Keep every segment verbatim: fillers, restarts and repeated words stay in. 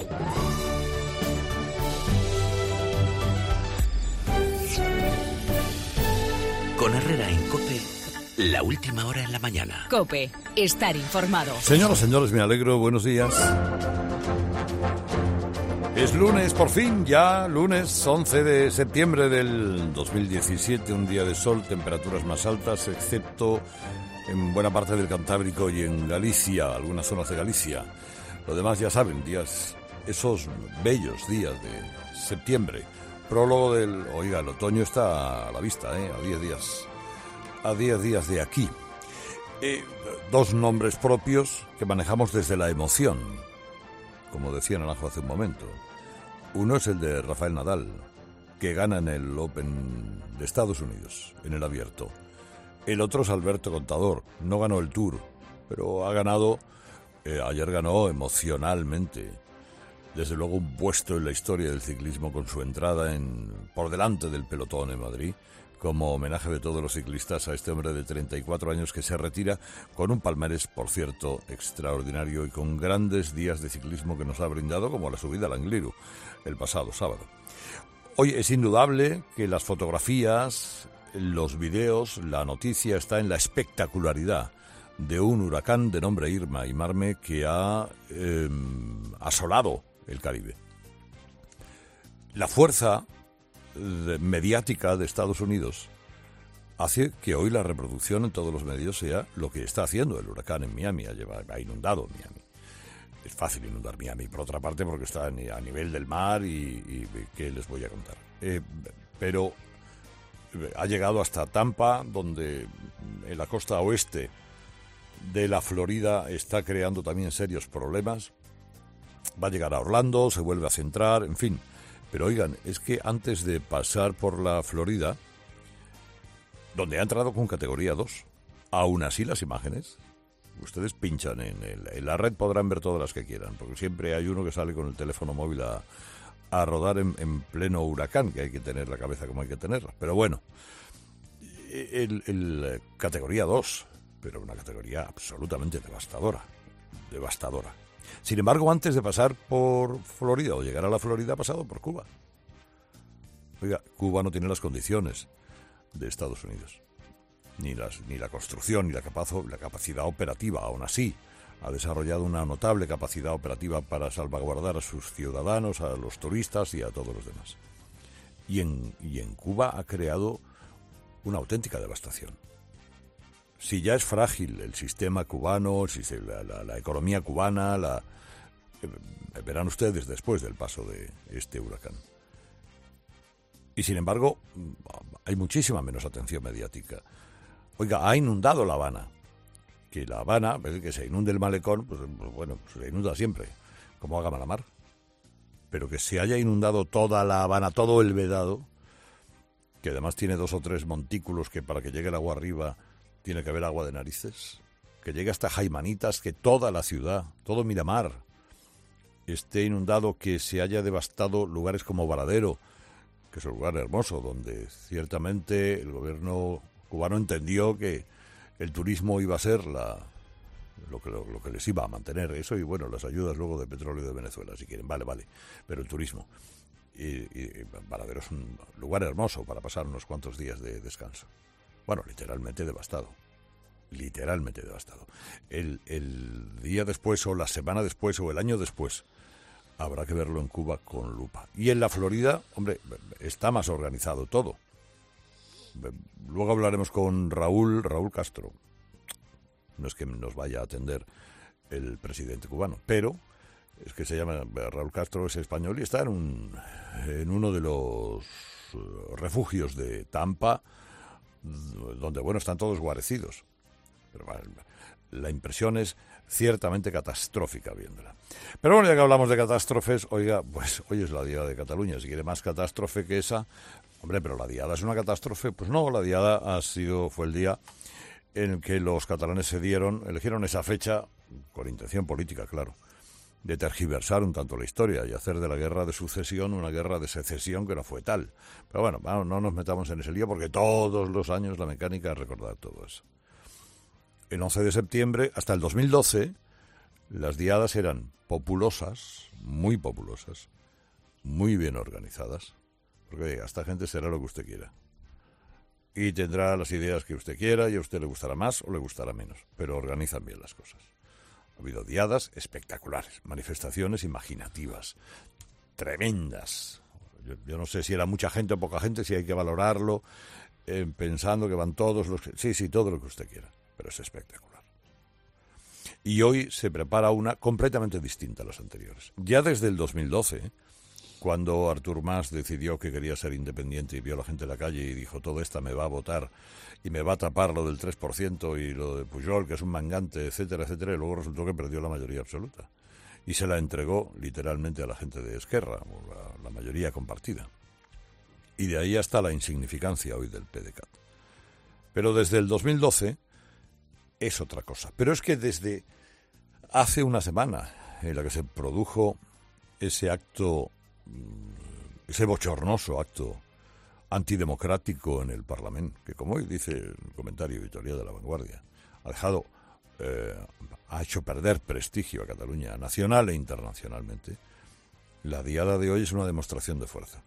Con Herrera en COPE, la última hora en la mañana. COPE, estar informado. Señoras, señores, me alegro, buenos días. Es lunes, por fin, ya lunes once de septiembre del dos mil diecisiete, un día de sol, temperaturas más altas, excepto en buena parte del Cantábrico y en Galicia, algunas zonas de Galicia. Lo demás ya saben, días, esos bellos días de septiembre. Prólogo del... Oiga, el otoño está a la vista, ¿eh? A diez días. A diez días de aquí. Eh, dos nombres propios que manejamos desde la emoción, como decía Naranjo hace un momento. Uno es el de Rafael Nadal, que gana en el Open de Estados Unidos, en el Abierto. El otro es Alberto Contador. No ganó el Tour, pero ha ganado... Eh, ayer ganó emocionalmente. Desde luego un puesto en la historia del ciclismo con su entrada en por delante del pelotón en Madrid, como homenaje de todos los ciclistas a este hombre de treinta y cuatro años que se retira con un palmarés, por cierto, extraordinario y con grandes días de ciclismo que nos ha brindado, como la subida al Angliru el pasado sábado. Hoy es indudable que las fotografías, los videos, la noticia está en la espectacularidad de un huracán de nombre Irma y Marme que ha eh, asolado el Caribe. La fuerza de, mediática de Estados Unidos hace que hoy la reproducción en todos los medios sea lo que está haciendo el huracán en Miami. Ha, llevado, ha inundado Miami. Es fácil inundar Miami, por otra parte, porque está a nivel del mar y, y ¿qué les voy a contar? Eh, pero ha llegado hasta Tampa, donde en la costa oeste de la Florida está creando también serios problemas. Va a llegar a Orlando, se vuelve a centrar, en fin. Pero oigan, es que antes de pasar por la Florida, donde ha entrado con categoría dos, aún así las imágenes, ustedes pinchan en, el, en la red, podrán ver todas las que quieran, porque siempre hay uno que sale con el teléfono móvil a, a rodar en, en pleno huracán, que hay que tener la cabeza como hay que tenerla. Pero bueno, el, el categoría dos, pero una categoría absolutamente devastadora, devastadora. Sin embargo, antes de pasar por Florida o llegar a la Florida, ha pasado por Cuba. Oiga, Cuba no tiene las condiciones de Estados Unidos, ni las ni la construcción, ni la, capazo, la capacidad operativa. Aún así, ha desarrollado una notable capacidad operativa para salvaguardar a sus ciudadanos, a los turistas y a todos los demás. Y en, y en Cuba ha creado una auténtica devastación. Si ya es frágil el sistema cubano, si se, la, la, la economía cubana, la eh, verán ustedes después del paso de este huracán. Y sin embargo, hay muchísima menos atención mediática. Oiga, ha inundado La Habana. Que La Habana, que se inunde el malecón, pues, pues bueno, se inunda siempre, como haga mala mar. Pero que se haya inundado toda La Habana, todo el Vedado, que además tiene dos o tres montículos que para que llegue el agua arriba tiene que haber agua de narices, que llegue hasta Jaimanitas, que toda la ciudad, todo Miramar, esté inundado, que se haya devastado lugares como Varadero, que es un lugar hermoso, donde ciertamente el gobierno cubano entendió que el turismo iba a ser la, lo, que, lo, lo que les iba a mantener, eso y bueno, las ayudas luego de petróleo de Venezuela, si quieren, vale, vale, pero el turismo. Y, y Varadero es un lugar hermoso para pasar unos cuantos días de descanso. Bueno, literalmente devastado, literalmente devastado. El, el día después o la semana después o el año después habrá que verlo en Cuba con lupa. Y en la Florida, hombre, está más organizado todo. Luego hablaremos con Raúl, Raúl Castro. No es que nos vaya a atender el presidente cubano, pero es que se llama Raúl Castro, es español y está en, un, en uno de los refugios de Tampa, donde, bueno, están todos guarecidos. Pero bueno, la impresión es ciertamente catastrófica viéndola. Pero bueno, ya que hablamos de catástrofes, oiga, pues hoy es la Diada de Cataluña. Si quiere más catástrofe que esa, hombre, pero la Diada es una catástrofe. Pues no, la Diada ha sido, fue el día en el que los catalanes se dieron, eligieron esa fecha, con intención política, claro, de tergiversar un tanto la historia y hacer de la guerra de sucesión una guerra de secesión que no fue tal. Pero bueno, no, no nos metamos en ese lío porque todos los años la mecánica es recordar todo eso. El once de septiembre, hasta el dos mil doce, Las diadas eran populosas, muy populosas, muy bien organizadas, porque diga, esta gente será lo que usted quiera. Y tendrá las ideas que usted quiera y a usted le gustará más o le gustará menos, pero organizan bien las cosas. Ha habido diadas espectaculares, manifestaciones imaginativas, tremendas. Yo, yo no sé si era mucha gente o poca gente, si hay que valorarlo, eh, pensando que van todos los que... Sí, sí, todo lo que usted quiera, pero es espectacular. Y hoy se prepara una completamente distinta a las anteriores. Ya desde el dos mil doce, cuando Artur Mas decidió que quería ser independiente y vio a la gente en la calle y dijo, todo esta me va a votar y me va a tapar lo del tres por ciento y lo de Pujol, que es un mangante, etcétera, etcétera, y luego resultó que perdió la mayoría absoluta. Y se la entregó literalmente a la gente de Esquerra, la, la mayoría compartida. Y de ahí hasta la insignificancia hoy del P D C A T. Pero desde el dos mil doce es otra cosa. Pero es que desde hace una semana en la que se produjo ese acto, ese bochornoso acto antidemocrático en el Parlamento, que como hoy dice el comentario editorial de La Vanguardia, ha dejado, eh, ha hecho perder prestigio a Cataluña nacional e internacionalmente, la diada de hoy es una demostración de fuerza.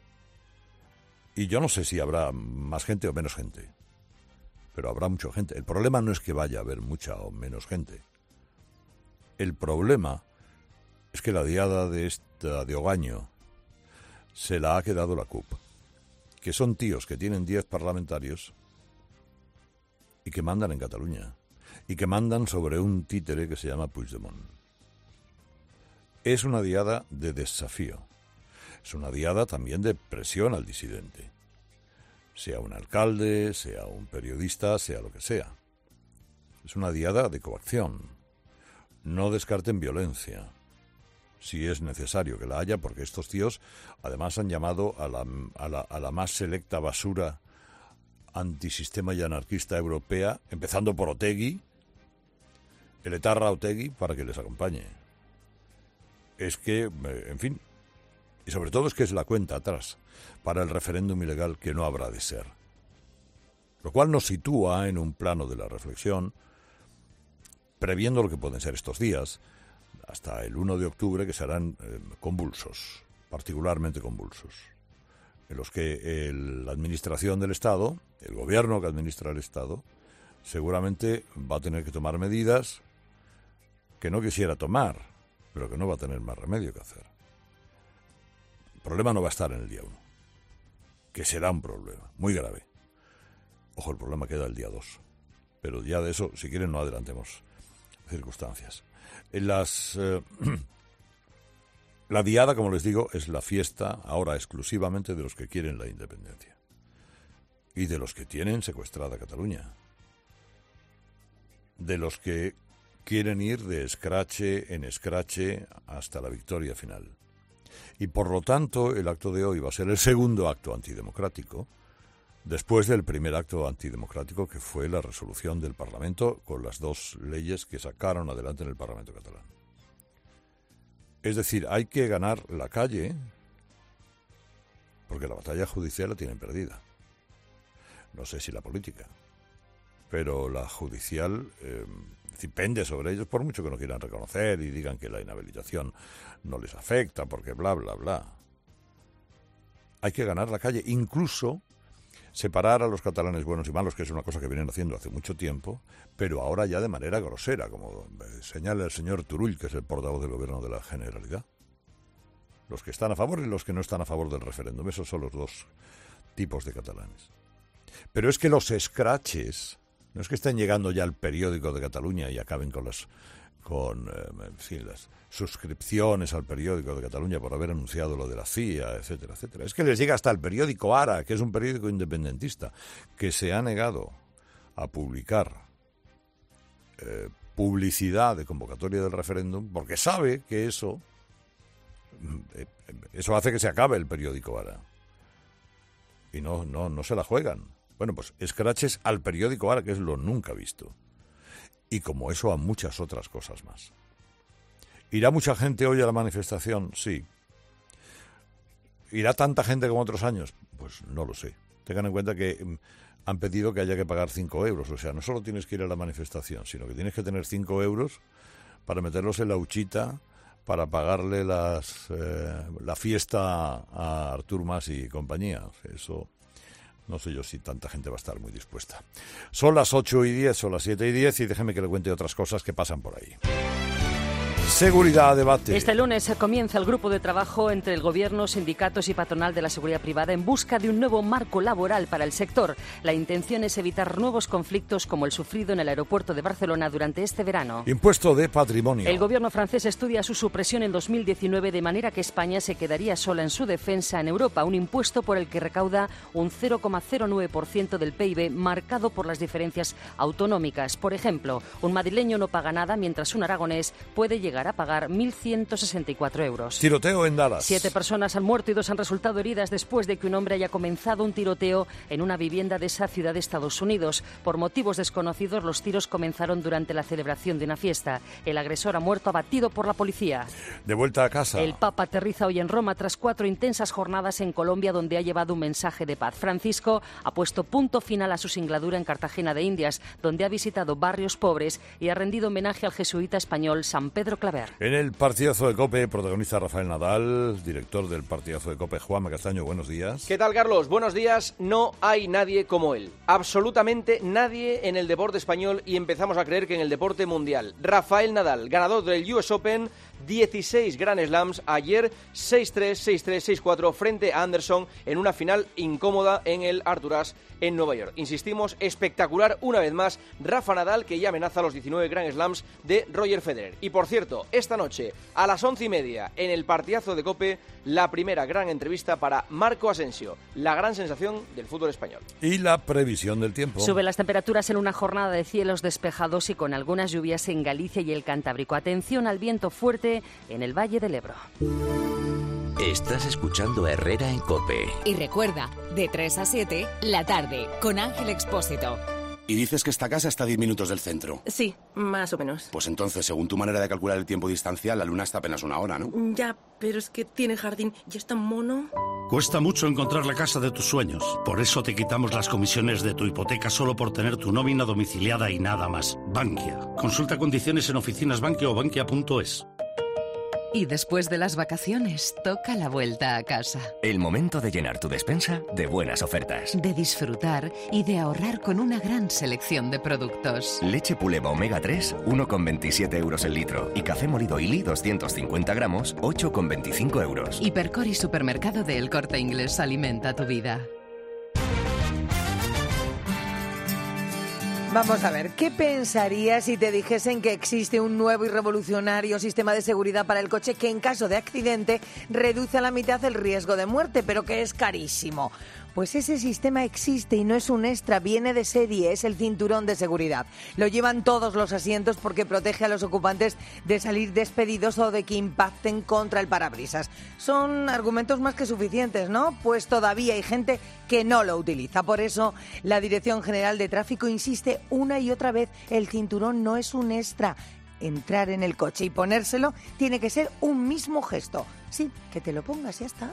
Y yo no sé si habrá más gente o menos gente, pero habrá mucha gente. El problema no es que vaya a haber mucha o menos gente. El problema es que la diada de esta de Ogaño se la ha quedado la C U P, que son tíos que tienen diez parlamentarios y que mandan en Cataluña, y que mandan sobre un títere que se llama Puigdemont. Es una diada de desafío, es una diada también de presión al disidente, sea un alcalde, sea un periodista, sea lo que sea. Es una diada de coacción. No descarten violencia, si es necesario que la haya, porque estos tíos además han llamado a la, a la, a la más selecta basura antisistema y anarquista europea, empezando por Otegi, el etarra Otegi, para que les acompañe. Es que, en fin, y sobre todo es que es la cuenta atrás para el referéndum ilegal que no habrá de ser. Lo cual nos sitúa en un plano de la reflexión, previendo lo que pueden ser estos días, hasta el uno de octubre, que serán eh, convulsos, particularmente convulsos, en los que el, la administración del Estado, el gobierno que administra el Estado, seguramente va a tener que tomar medidas que no quisiera tomar, pero que no va a tener más remedio que hacer. El problema no va a estar en el día uno, que será un problema muy grave. Ojo, el problema queda el día dos, pero ya de eso, si quieren, no adelantemos circunstancias. En las, eh, la diada, como les digo, es la fiesta ahora exclusivamente de los que quieren la independencia y de los que tienen secuestrada Cataluña, de los que quieren ir de escrache en escrache hasta la victoria final. Y por lo tanto, el acto de hoy va a ser el segundo acto antidemocrático, después del primer acto antidemocrático, que fue la resolución del Parlamento con las dos leyes que sacaron adelante en el Parlamento catalán. Es decir, hay que ganar la calle, porque la batalla judicial la tienen perdida. No sé si la política, pero la judicial eh, pende sobre ellos, por mucho que no quieran reconocer y digan que la inhabilitación no les afecta, porque bla, bla, bla. Hay que ganar la calle, incluso separar a los catalanes buenos y malos, que es una cosa que vienen haciendo hace mucho tiempo, pero ahora ya de manera grosera, como señala el señor Turull, que es el portavoz del Gobierno de la Generalidad. Los que están a favor y los que no están a favor del referéndum, esos son los dos tipos de catalanes. Pero es que los escraches, no es que estén llegando ya al periódico de Cataluña y acaben con las, con, eh, en fin, las suscripciones al periódico de Cataluña por haber anunciado lo de la C I A, etcétera, etcétera. Es que les llega hasta el periódico Ara, que es un periódico independentista, que se ha negado a publicar eh, publicidad de convocatoria del referéndum, porque sabe que eso, eh, eso hace que se acabe el periódico Ara. Y no, no, no se la juegan. Bueno, pues escraches al periódico Ara, que es lo nunca visto. Y como eso a muchas otras cosas más. ¿Irá mucha gente hoy a la manifestación? Sí. ¿Irá tanta gente como otros años? Pues no lo sé. Tengan en cuenta que han pedido que haya que pagar cinco euros. O sea, no solo tienes que ir a la manifestación, sino que tienes que tener cinco euros para meterlos en la huchita, para pagarle las, eh, la fiesta a Artur Mas y compañía. Eso no sé yo si tanta gente va a estar muy dispuesta. Son las ocho y diez, son las siete y diez, y déjeme que le cuente otras cosas que pasan por ahí. Seguridad, debate. Este lunes comienza el grupo de trabajo entre el Gobierno, sindicatos y patronal de la seguridad privada en busca de un nuevo marco laboral para el sector. La intención es evitar nuevos conflictos como el sufrido en el aeropuerto de Barcelona durante este verano. Impuesto de patrimonio. El Gobierno francés estudia su supresión en dos mil diecinueve, de manera que España se quedaría sola en su defensa en Europa. Un impuesto por el que recauda un cero coma cero nueve por ciento del P I B, marcado por las diferencias autonómicas. Por ejemplo, un madrileño no paga nada, mientras un aragonés puede llegar a pagar mil ciento sesenta y cuatro euros. Tiroteo en Dallas. Siete personas han muerto y dos han resultado heridas después de que un hombre haya comenzado un tiroteo en una vivienda de esa ciudad de Estados Unidos. Por motivos desconocidos, los tiros comenzaron durante la celebración de una fiesta. El agresor ha muerto abatido por la policía. De vuelta a casa. El Papa aterriza hoy en Roma tras cuatro intensas jornadas en Colombia, donde ha llevado un mensaje de paz. Francisco ha puesto punto final a su singladura en Cartagena de Indias, donde ha visitado barrios pobres y ha rendido homenaje al jesuita español San Pedro Claver. En el partidazo de COPE, protagonista Rafael Nadal, director del partidazo de COPE, Juanma Castaño, buenos días. ¿Qué tal, Carlos? Buenos días. No hay nadie como él. Absolutamente nadie en el deporte español, y empezamos a creer que en el deporte mundial. Rafael Nadal, ganador del U S Open, dieciséis Grand Slams, ayer seis tres, seis tres, seis cuatro frente a Anderson en una final incómoda en el Arthur Ashe en Nueva York. Insistimos, espectacular una vez más Rafa Nadal, que ya amenaza los diecinueve Grand Slams de Roger Federer. Y por cierto, esta noche a las once y media en el partidazo de COPE, la primera gran entrevista para Marco Asensio, la gran sensación del fútbol español. Y la previsión del tiempo. Suben las temperaturas en una jornada de cielos despejados y con algunas lluvias en Galicia y el Cantábrico. Atención al viento fuerte en el Valle del Ebro. Estás escuchando a Herrera en COPE. Y recuerda, de tres a siete, la tarde, con Ángel Expósito. Y dices que esta casa está a diez minutos del centro. Sí, más o menos. Pues entonces, según tu manera de calcular el tiempo distancial, la luna está apenas una hora, ¿no? Ya, pero es que tiene jardín y es tan mono. Cuesta mucho encontrar la casa de tus sueños. Por eso te quitamos las comisiones de tu hipoteca solo por tener tu nómina domiciliada y nada más. Bankia. Consulta condiciones en oficinas Bankia o bankia punto es. Y después de las vacaciones, toca la vuelta a casa. El momento de llenar tu despensa de buenas ofertas. De disfrutar y de ahorrar con una gran selección de productos. Leche Puleva Omega tres, uno con veintisiete euros el litro. Y café molido Ili, doscientos cincuenta gramos, ocho con veinticinco euros. Hipercor y Supermercado de El Corte Inglés, alimenta tu vida. Vamos a ver, ¿qué pensarías si te dijesen que existe un nuevo y revolucionario sistema de seguridad para el coche que en caso de accidente reduce a la mitad el riesgo de muerte, pero que es carísimo? Pues ese sistema existe y no es un extra, viene de serie, es el cinturón de seguridad. Lo llevan todos los asientos porque protege a los ocupantes de salir despedidos o de que impacten contra el parabrisas. Son argumentos más que suficientes, ¿no? Pues todavía hay gente que no lo utiliza. Por eso, la Dirección General de Tráfico insiste una y otra vez, el cinturón no es un extra. Entrar en el coche y ponérselo tiene que ser un mismo gesto. Sí, que te lo pongas, ya está.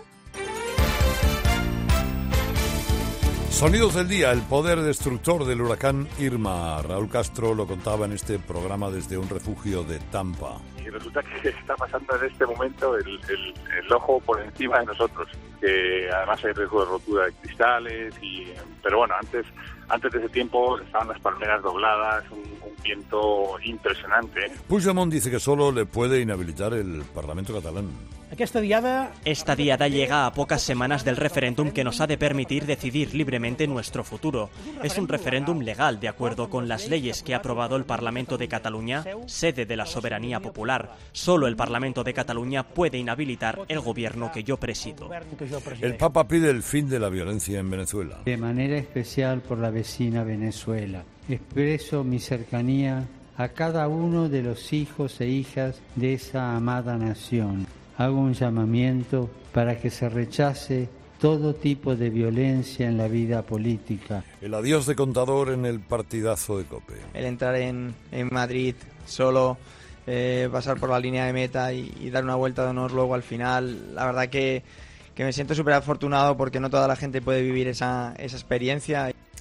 Sonidos del día, el poder destructor del huracán Irma. Raúl Castro lo contaba en este programa desde un refugio de Tampa. Y resulta que está pasando en este momento el, el, el ojo por encima de nosotros, que además hay riesgo de rotura de cristales, y pero bueno, antes antes de ese tiempo estaban las palmeras dobladas, un, un viento impresionante. Puigdemont dice que solo le puede inhabilitar el Parlamento catalán. Aquesta diada... Esta diada llega a pocas semanas del referéndum que nos ha de permitir decidir libremente nuestro futuro. Es un referéndum legal, de acuerdo con las leyes que ha aprobado el Parlamento de Cataluña, sede de la soberanía popular. Solo el Parlamento de Cataluña puede inhabilitar el gobierno que yo presido. El Papa pide el fin de la violencia en Venezuela. De manera especial por la vecina Venezuela. Expreso mi cercanía a cada uno de los hijos e hijas de esa amada nación. Hago un llamamiento para que se rechace todo tipo de violencia en la vida política. El adiós de Contador en el partidazo de COPE. El entrar en, en Madrid solo, eh, pasar por la línea de meta y, y dar una vuelta de honor luego al final, la verdad que, que me siento súper afortunado porque no toda la gente puede vivir esa, esa experiencia.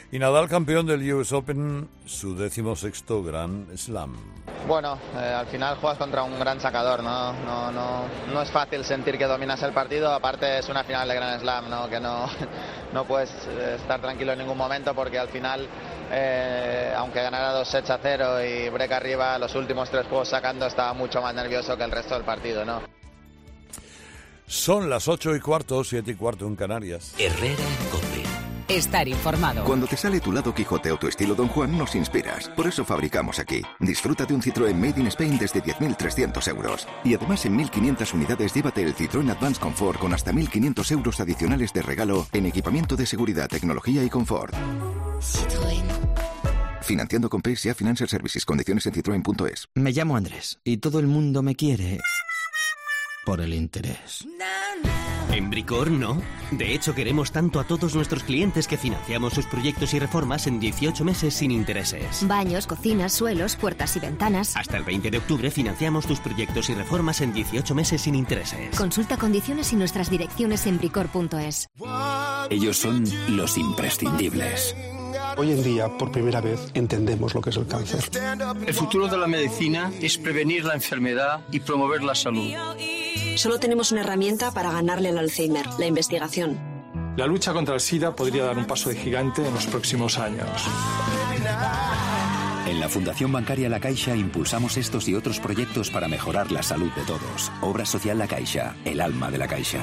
Y Nadal, campeón del U S Open, su décimo sexto Grand Slam. Bueno, eh, al final juegas contra un gran sacador, ¿no? No, no, no es fácil sentir que dominas el partido, aparte es una final de Grand Slam, ¿no? Que no, no puedes estar tranquilo en ningún momento porque al final, eh, aunque ganara dos sets a cero y break arriba, los últimos tres juegos sacando estaba mucho más nervioso que el resto del partido, ¿no? Son las ocho y cuarto, siete y cuarto en Canarias. Herrera en COPE. Estar informado. Cuando te sale tu lado Quijote o tu estilo Don Juan, nos inspiras. Por eso fabricamos aquí. Disfruta de un Citroën Made in Spain desde diez mil trescientos euros. Y además en mil quinientas unidades llévate el Citroën Advance Comfort con hasta mil quinientos euros adicionales de regalo en equipamiento de seguridad, tecnología y confort. Citroën. Financiando con P S A Financial Services. Condiciones en citroen punto es. Me llamo Andrés y todo el mundo me quiere por el interés. En Bricor no. De hecho, queremos tanto a todos nuestros clientes que financiamos sus proyectos y reformas en dieciocho meses sin intereses. Baños, cocinas, suelos, puertas y ventanas. Hasta el veinte de octubre financiamos tus proyectos y reformas en dieciocho meses sin intereses. Consulta condiciones y nuestras direcciones en bricor punto es. Ellos son los imprescindibles. Hoy en día, por primera vez, entendemos lo que es el cáncer. El futuro de la medicina es prevenir la enfermedad y promover la salud. Solo tenemos una herramienta para ganarle al Alzheimer, la investigación. La lucha contra el SIDA podría dar un paso de gigante en los próximos años. En la Fundación Bancaria La Caixa impulsamos estos y otros proyectos para mejorar la salud de todos. Obra Social La Caixa, el alma de la Caixa.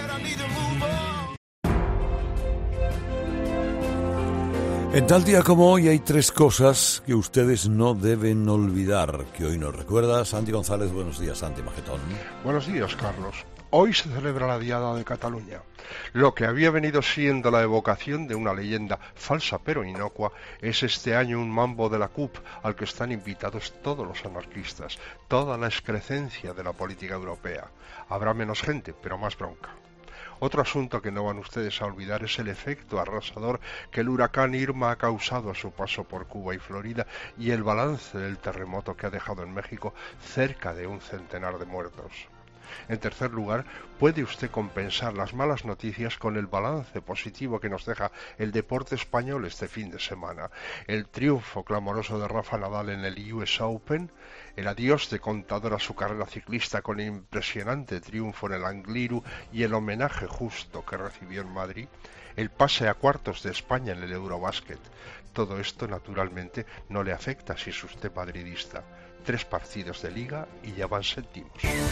En tal día como hoy hay tres cosas que ustedes no deben olvidar, que hoy nos recuerda Santi González. Buenos días, Santi Majetón. Buenos días, Carlos. Hoy se celebra la Diada de Cataluña. Lo que había venido siendo la evocación de una leyenda falsa pero inocua es este año un mambo de la C U P al que están invitados todos los anarquistas, toda la excrecencia de la política europea. Habrá menos gente, pero más bronca. Otro asunto que no van ustedes a olvidar es el efecto arrasador que el huracán Irma ha causado a su paso por Cuba y Florida y el balance del terremoto que ha dejado en México cerca de un centenar de muertos. En tercer lugar, puede usted compensar las malas noticias con el balance positivo que nos deja el deporte español este fin de semana. El triunfo clamoroso de Rafa Nadal en el U S Open, el adiós de Contador a su carrera ciclista con el impresionante triunfo en el Angliru y el homenaje justo que recibió en Madrid, el pase a cuartos de España en el Eurobásquet. Todo esto, naturalmente, no le afecta si es usted madridista. Tres partidos de Liga y ya van séptimos.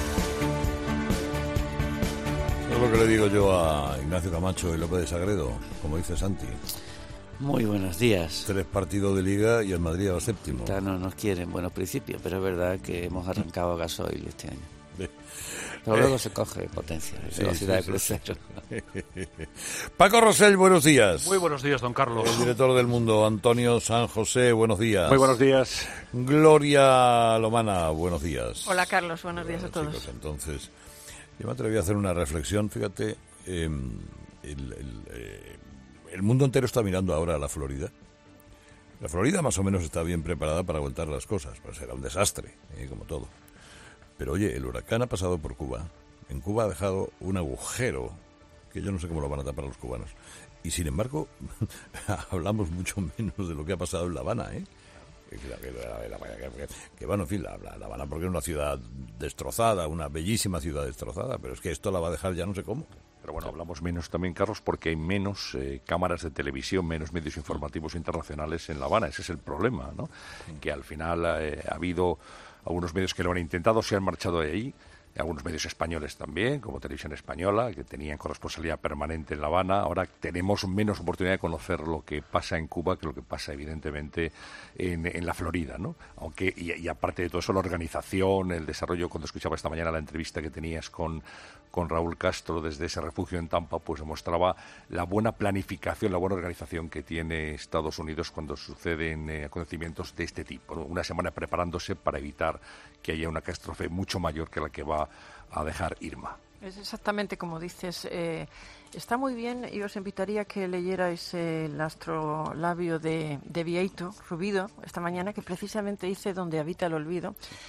Es lo que le digo yo a Ignacio Camacho y López de Sagredo, como dice Santi. Muy buenos días. Tres partidos de Liga y el Madrid va séptimo. No nos quieren buenos principios, pero es verdad que hemos arrancado a gasoil este año. Pero luego eh, se coge potencia, sí, velocidad sí, de crucero. Sí. Paco Rosell, buenos días. Muy buenos días, don Carlos. El director del Mundo, Antonio San José, buenos días. Muy buenos días. Gloria Lomana, buenos días. Hola, Carlos, buenos días bueno, a todos. Chicos, entonces, yo me atreví a hacer una reflexión, fíjate, eh, el, el, eh, el mundo entero está mirando ahora a la Florida. La Florida más o menos está bien preparada para aguantar las cosas, pues será un desastre, eh, como todo. Pero oye, el huracán ha pasado por Cuba. En Cuba ha dejado un agujero que yo no sé cómo lo van a tapar los cubanos. Y sin embargo, hablamos mucho menos de lo que ha pasado en La Habana, ¿eh? Que, que, que, que bueno, en fin, La, la, la Habana porque es una ciudad destrozada, una bellísima ciudad destrozada, pero es que esto la va a dejar ya no sé cómo. Pero bueno, hablamos menos también, Carlos, porque hay menos eh, cámaras de televisión, menos medios informativos internacionales en La Habana. Ese es el problema, ¿no? Sí. Que al final eh, ha habido algunos medios que lo han intentado, se han marchado de ahí, algunos medios españoles también, como Televisión Española, que tenían corresponsalía permanente en La Habana. Ahora tenemos menos oportunidad de conocer lo que pasa en Cuba que lo que pasa, evidentemente, en, en la Florida, ¿no? Aunque, y, y aparte de todo eso, la organización, el desarrollo, cuando escuchaba esta mañana la entrevista que tenías con, con Raúl Castro desde ese refugio en Tampa, pues demostraba la buena planificación, la buena organización que tiene Estados Unidos cuando suceden eh, acontecimientos de este tipo, ¿no? Una semana preparándose para evitar que haya una catástrofe mucho mayor que la que va a dejar Irma. Es exactamente como dices. Eh, está muy bien y os invitaría a que leyerais el astrolabio de, de Vieito, Rubido, esta mañana, que precisamente dice Donde habita el olvido.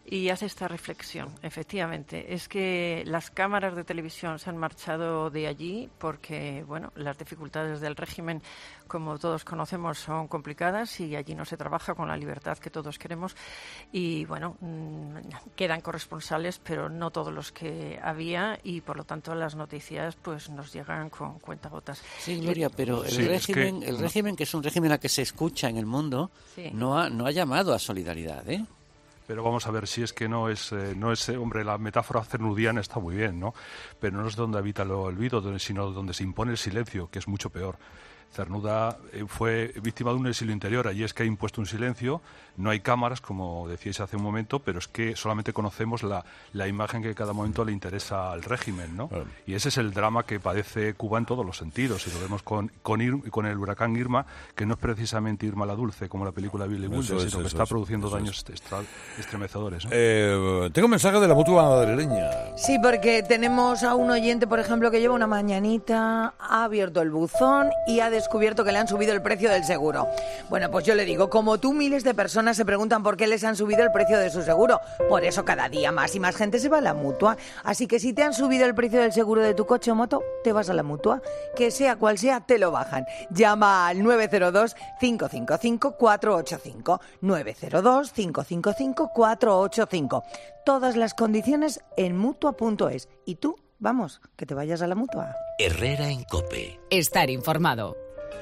y hace esta reflexión. Efectivamente, es que las cámaras de televisión se han marchado de allí porque, bueno, las dificultades del régimen, como todos conocemos, son complicadas y allí no se trabaja con la libertad que todos queremos. Y, bueno, mmm, quedan corresponsales, pero no todos los que había, y por lo tanto las noticias pues nos llegan con cuentagotas. Sí, Gloria, pero el sí, régimen, es que... el régimen que es un régimen al que se escucha en el mundo, sí. no ha, no ha llamado a solidaridad, ¿eh? Pero vamos a ver, si es que no es, eh, no es, hombre, la metáfora cernudiana está muy bien, ¿no? Pero no es donde habita lo olvido, sino donde se impone el silencio, que es mucho peor. Cernuda eh, fue víctima de un exilio interior, allí es que ha impuesto un silencio, no hay cámaras, como decíais hace un momento, pero es que solamente conocemos la, la imagen que en cada momento le interesa al régimen, ¿no? Claro. Y ese es el drama que padece Cuba en todos los sentidos, y lo vemos con, con, Ir, con el huracán Irma, que no es precisamente Irma la Dulce, como la película Billy Wilder, sino que está es, produciendo daños es. estremecedores, ¿no? Eh, tengo un mensaje de la Mutua madrileña. Sí, porque tenemos a un oyente, por ejemplo, que lleva una mañanita, ha abierto el buzón y ha descubierto que le han subido el precio del seguro. Bueno, pues yo le digo, como tú, miles de personas se preguntan por qué les han subido el precio de su seguro. Por eso cada día más y más gente se va a la Mutua. Así que si te han subido el precio del seguro de tu coche o moto, te vas a la Mutua. Que sea cual sea, te lo bajan. Llama al nueve cero dos, cinco cinco cinco, cuatro ocho cinco. nueve cero dos, cinco cinco cinco, cuatro ocho cinco. Todas las condiciones en mutua punto es. Y tú, vamos, que te vayas a la Mutua. Herrera en COPE. Estar informado.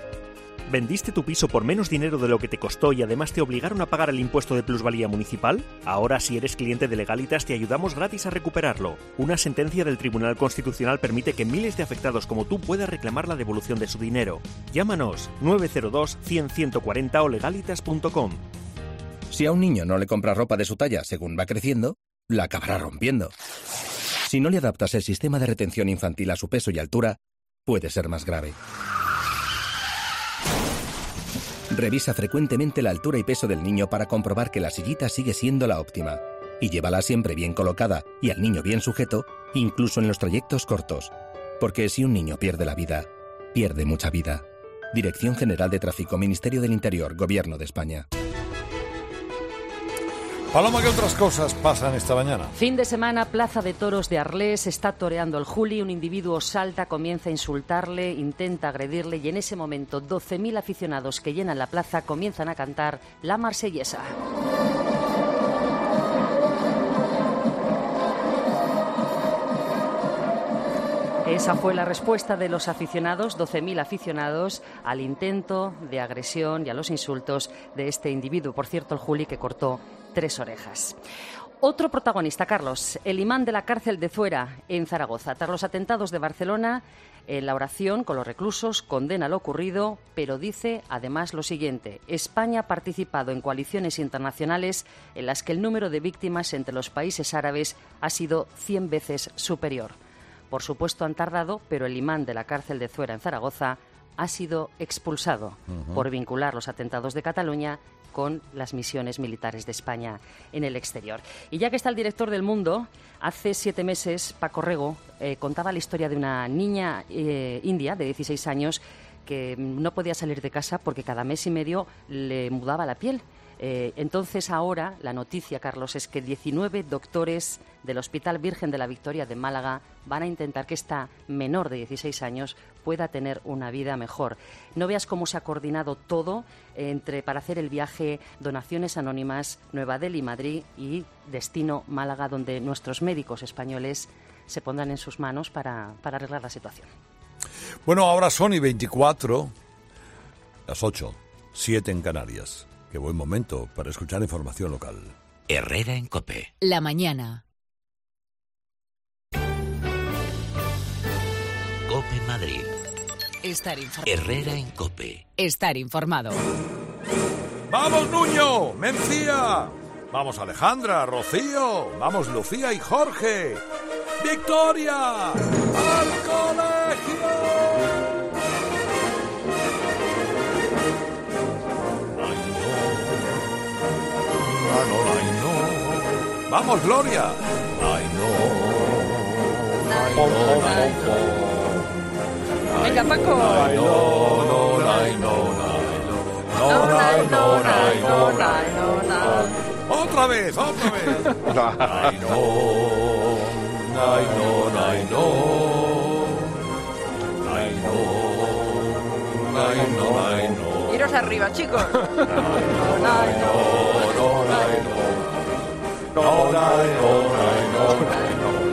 ¿Vendiste tu piso por menos dinero de lo que te costó y además te obligaron a pagar el impuesto de plusvalía municipal? Ahora, si eres cliente de Legalitas, te ayudamos gratis a recuperarlo. Una sentencia del Tribunal Constitucional permite que miles de afectados como tú puedan reclamar la devolución de su dinero. Llámanos nueve cero dos, cien, ciento cuarenta o legalitas punto com. Si a un niño no le compras ropa de su talla según va creciendo, la acabará rompiendo. Si no le adaptas el sistema de retención infantil a su peso y altura, puede ser más grave. Revisa frecuentemente la altura y peso del niño para comprobar que la sillita sigue siendo la óptima. Y llévala siempre bien colocada y al niño bien sujeto, incluso en los trayectos cortos. Porque si un niño pierde la vida, pierde mucha vida. Dirección General de Tráfico, Ministerio del Interior, Gobierno de España. Paloma, ¿qué otras cosas pasan esta mañana? Fin de semana, Plaza de Toros de Arlés, está toreando el Juli, un individuo salta, comienza a insultarle, intenta agredirle y en ese momento doce mil aficionados que llenan la plaza comienzan a cantar la marsellesa. Esa fue la respuesta de los aficionados, doce mil aficionados, al intento de agresión y a los insultos de este individuo. Por cierto, el Juli que cortó tres orejas. Otro protagonista, Carlos, el imán de la cárcel de Zuera, en Zaragoza. Tras los atentados de Barcelona, en la oración con los reclusos condena lo ocurrido, pero dice además lo siguiente: España ha participado en coaliciones internacionales en las que el número de víctimas entre los países árabes ha sido cien veces superior. Por supuesto han tardado, pero el imán de la cárcel de Zuera en Zaragoza ha sido expulsado uh-huh. por vincular los atentados de Cataluña con las misiones militares de España en el exterior. Y ya que está el director del Mundo, hace siete meses Paco Rego eh, contaba la historia de una niña eh, india de dieciséis años que no podía salir de casa porque cada mes y medio le mudaba la piel. Eh, entonces ahora la noticia, Carlos, es que diecinueve doctores del Hospital Virgen de la Victoria de Málaga van a intentar que esta menor de dieciséis años pueda tener una vida mejor. No veas cómo se ha coordinado todo entre para hacer el viaje, donaciones anónimas, Nueva Delhi, Madrid y destino Málaga, donde nuestros médicos españoles se pondrán en sus manos para, para arreglar la situación. Bueno, ahora son y veinticuatro, las ocho, siete en Canarias. Qué buen momento para escuchar información local. Herrera en COPE. La mañana. COPE Madrid. Estar informado. Herrera en COPE. Estar informado. ¡Vamos, Nuño! ¡Mencía! ¡Vamos, Alejandra! ¡Rocío! ¡Vamos, Lucía y Jorge! ¡Victoria! ¡Al colegio! ¡Vamos, Gloria! ¡Ay, no! ¡Ay, no! ¡Ay, no! Venga, Paco. ¡Ay, no! ¡No, ay, no! ¡No, ay, no! ¡No, ay, no! ¡Otra vez, otra vez! Ay, no, ay, no, ay, no, ay, no, ay, no, ay, no. Iros arriba, chicos. Ay, no, ay, no, no, ay, no, no, ay, no, ay, no, ay,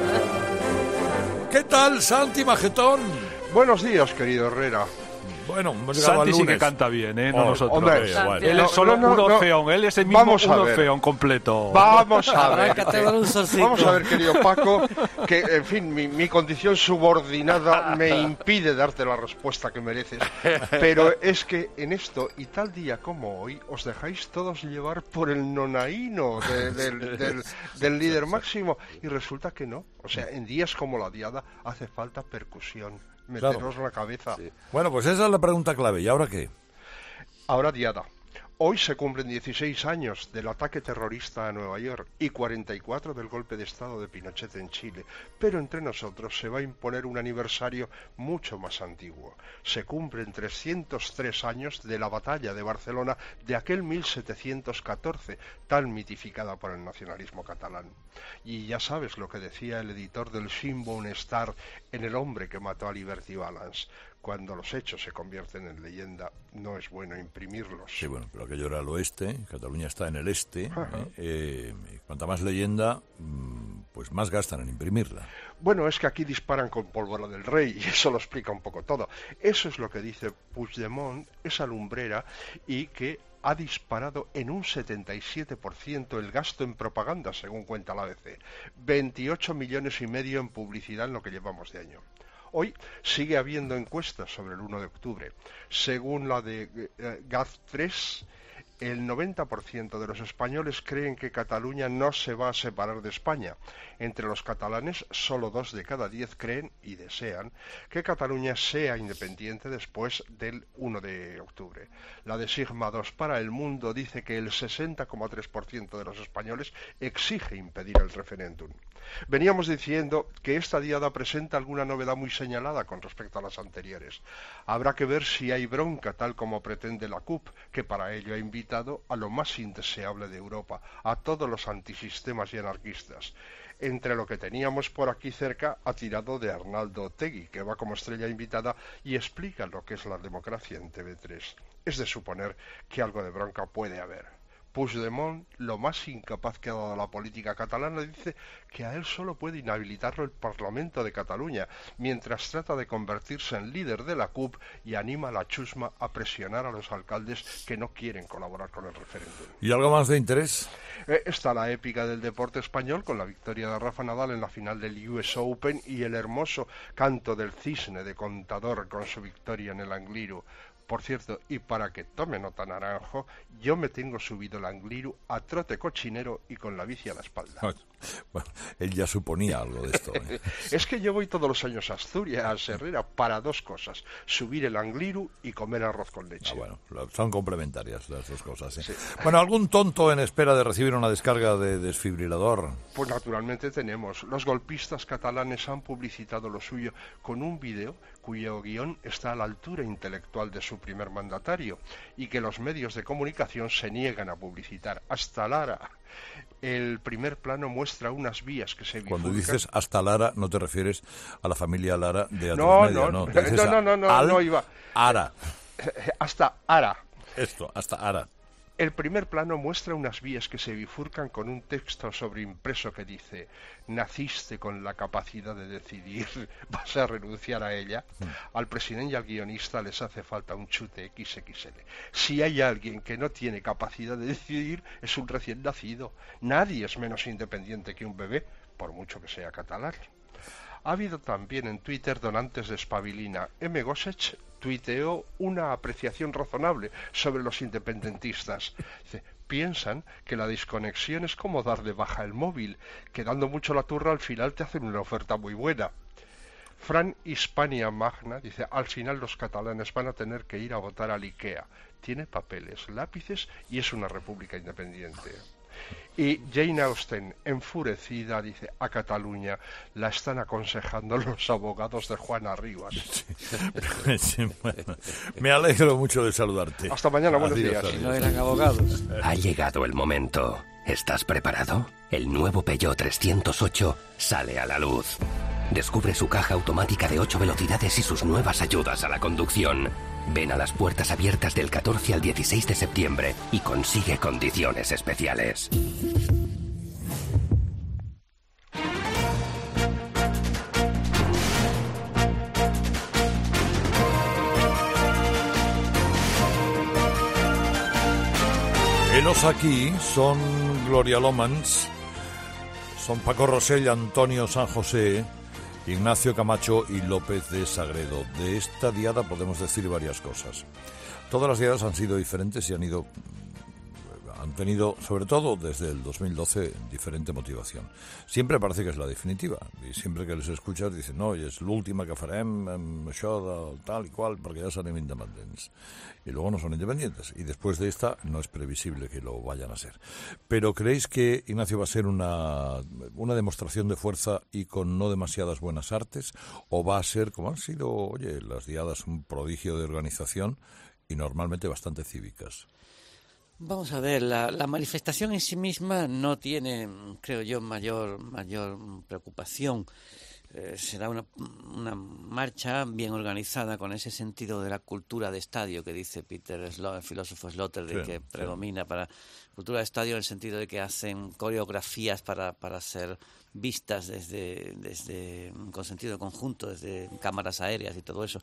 no. ¿Qué tal, Santi Magetón? Buenos días, querido Herrera. Bueno, hemos llegado Santi al sí lunes. que canta bien, ¿eh? No Oh, nosotros. hombre, Eh, Santi, él no, es solo no, no, un no. orfeón, él es el mismo Vamos a un ver. orfeón completo. Vamos a ver. Arráncate con un solcito. Vamos a ver, querido Paco, que, en fin, mi, mi condición subordinada me impide darte la respuesta que mereces. Pero es que en esto, y tal día como hoy, os dejáis todos llevar por el nonaíno de- del, del- del líder máximo. Y resulta que no. O sea, en días como la diada hace falta percusión. Meteros Claro. en la cabeza. Bueno, pues esa es la pregunta clave. ¿Y ahora qué? Ahora diada. Hoy se cumplen dieciséis años del ataque terrorista a Nueva York y cuarenta y cuatro del golpe de Estado de Pinochet en Chile. Pero entre nosotros se va a imponer un aniversario mucho más antiguo. Se cumplen trescientos tres años de la batalla de Barcelona de aquel mil setecientos catorce, tan mitificada por el nacionalismo catalán. Y ya sabes lo que decía el editor del Shinbone Star en El hombre que mató a Liberty Balance. Cuando los hechos se convierten en leyenda, no es bueno imprimirlos. Sí, bueno, pero aquello era el oeste, Cataluña está en el este. Ajá. ¿eh? Eh, y cuanta más leyenda, mm, pues más gastan en imprimirla. Bueno, es que aquí disparan con pólvora del rey y eso lo explica un poco todo. Eso es lo que dice Puigdemont, esa lumbrera, y que ha disparado en un setenta y siete por ciento el gasto en propaganda, según cuenta la A B C. veintiocho millones y medio en publicidad en lo que llevamos de año. Hoy sigue habiendo encuestas sobre el uno de octubre. Según la de eh, Gaz tres, el noventa por ciento de los españoles creen que Cataluña no se va a separar de España. Entre los catalanes, solo dos de cada diez creen y desean que Cataluña sea independiente después del uno de octubre. La de Sigma dos para el Mundo dice que el sesenta coma tres por ciento de los españoles exige impedir el referéndum. Veníamos diciendo que esta diada presenta alguna novedad muy señalada con respecto a las anteriores. Habrá que ver si hay bronca, tal como pretende la C U P, que para ello ha invitado a lo más indeseable de Europa, a todos los antisistemas y anarquistas. Entre lo que teníamos por aquí cerca, ha tirado de Arnaldo Otegi, que va como estrella invitada y explica lo que es la democracia en T V tres. Es de suponer que algo de bronca puede haber. Puigdemont, lo más incapaz que ha dado la política catalana, dice que a él solo puede inhabilitarlo el Parlamento de Cataluña, mientras trata de convertirse en líder de la C U P y anima a la chusma a presionar a los alcaldes que no quieren colaborar con el referéndum. ¿Y algo más de interés? Eh, está la épica del deporte español con la victoria de Rafa Nadal en la final del U S Open y el hermoso canto del cisne de Contador con su victoria en el Angliru. Por cierto, y para que tome nota Naranjo, yo me tengo subido el Angliru a trote cochinero y con la bici a la espalda. Bueno, él ya suponía algo de esto. ¿eh? Es que yo voy todos los años a Asturias, a Herrera, para dos cosas: subir el Angliru y comer arroz con leche. Ah, bueno, lo- son complementarias las dos cosas. ¿eh? Sí. Bueno, ¿algún tonto en espera de recibir una descarga de desfibrilador? Pues naturalmente tenemos. Los golpistas catalanes han publicitado lo suyo con un vídeo cuyo guión está a la altura intelectual de su primer mandatario y que los medios de comunicación se niegan a publicitar. Hasta Lara. El primer plano muestra unas vías que se bifurcan. Cuando dices hasta Lara, no te refieres a la familia Lara de A tres No, Media, no, no, te refieres no, no, no, a no, no iba. Ara. Hasta Ara. Esto, hasta Ara. El primer plano muestra unas vías que se bifurcan con un texto sobreimpreso que dice: naciste con la capacidad de decidir, ¿vas a renunciar a ella? Mm. Al presidente y al guionista les hace falta un chute equis equis ele. Si hay alguien que no tiene capacidad de decidir, es un recién nacido. Nadie es menos independiente que un bebé, por mucho que sea catalán. Ha habido también en Twitter donantes de espabilina. M. Gossech tuiteó una apreciación razonable sobre los independentistas. Dice: piensan que la desconexión es como dar de baja el móvil, que dando mucho la turra al final te hacen una oferta muy buena. Fran Hispania Magna dice: al final los catalanes van a tener que ir a votar al IKEA. Tiene papeles, lápices y es una república independiente. Y Jane Austen, enfurecida, dice: a Cataluña la están aconsejando los abogados de Juana Rivas. Sí, sí, bueno, me alegro mucho de saludarte. Hasta mañana, buenos adiós, días. Adiós. No eran abogados. Ha llegado el momento. ¿Estás preparado? El nuevo Peugeot trescientos ocho sale a la luz. Descubre su caja automática de ocho velocidades y sus nuevas ayudas a la conducción. Ven a las puertas abiertas del catorce al dieciséis de septiembre y consigue condiciones especiales. Helos aquí son Gloria Lomans, son Paco Rosell, Antonio San José, Ignacio Camacho y López de Sagredo. De esta diada podemos decir varias cosas. Todas las diadas han sido diferentes y han ido, han tenido, sobre todo desde el dos mil doce, diferente motivación. Siempre parece que es la definitiva, y siempre que les escuchas dicen, no, és l'última que farem, això de tal y cual, porque ya serem independents. Y luego no son independientes, y después de esta no es previsible que lo vayan a ser. Pero ¿creéis que, Ignacio, va a ser una, una demostración de fuerza y con no demasiadas buenas artes? ¿O va a ser, como han sido, oye, las diadas, un prodigio de organización y normalmente bastante cívicas? Vamos a ver, la, la manifestación en sí misma no tiene, creo yo, mayor, mayor preocupación. Eh, será una, una marcha bien organizada con ese sentido de la cultura de estadio que dice Peter Slot, el filósofo Slaughter, de sí, que predomina sí. para cultura de estadio en el sentido de que hacen coreografías para, para ser vistas desde, desde con sentido conjunto, desde cámaras aéreas y todo eso.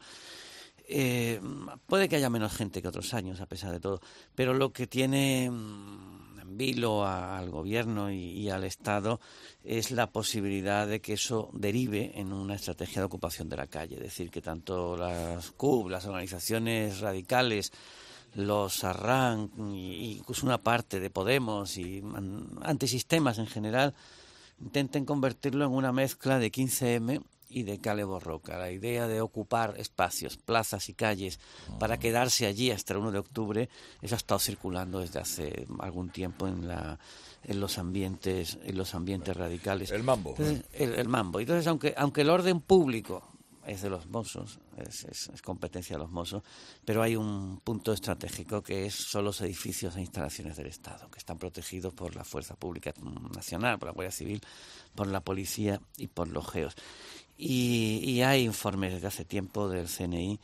Eh, puede que haya menos gente que otros años, a pesar de todo, pero lo que tiene en vilo a, al gobierno y, y al Estado es la posibilidad de que eso derive en una estrategia de ocupación de la calle. Es decir, que tanto las C U B, las organizaciones radicales, los Arran, y incluso una parte de Podemos y antisistemas en general, intenten convertirlo en una mezcla de quince eme y de Kale Borroka. La idea de ocupar espacios, plazas y calles para quedarse allí hasta el uno de octubre, eso ha estado circulando desde hace algún tiempo en la en los ambientes en los ambientes radicales. El mambo. Entonces, el, el mambo. Entonces, aunque aunque el orden público es de los mozos, es, es, es competencia de los mozos, pero hay un punto estratégico que es son los edificios e instalaciones del Estado, que están protegidos por la Fuerza Pública Nacional, por la Guardia Civil, por la Policía y por los GEOs. Y, y hay informes desde hace tiempo del C N I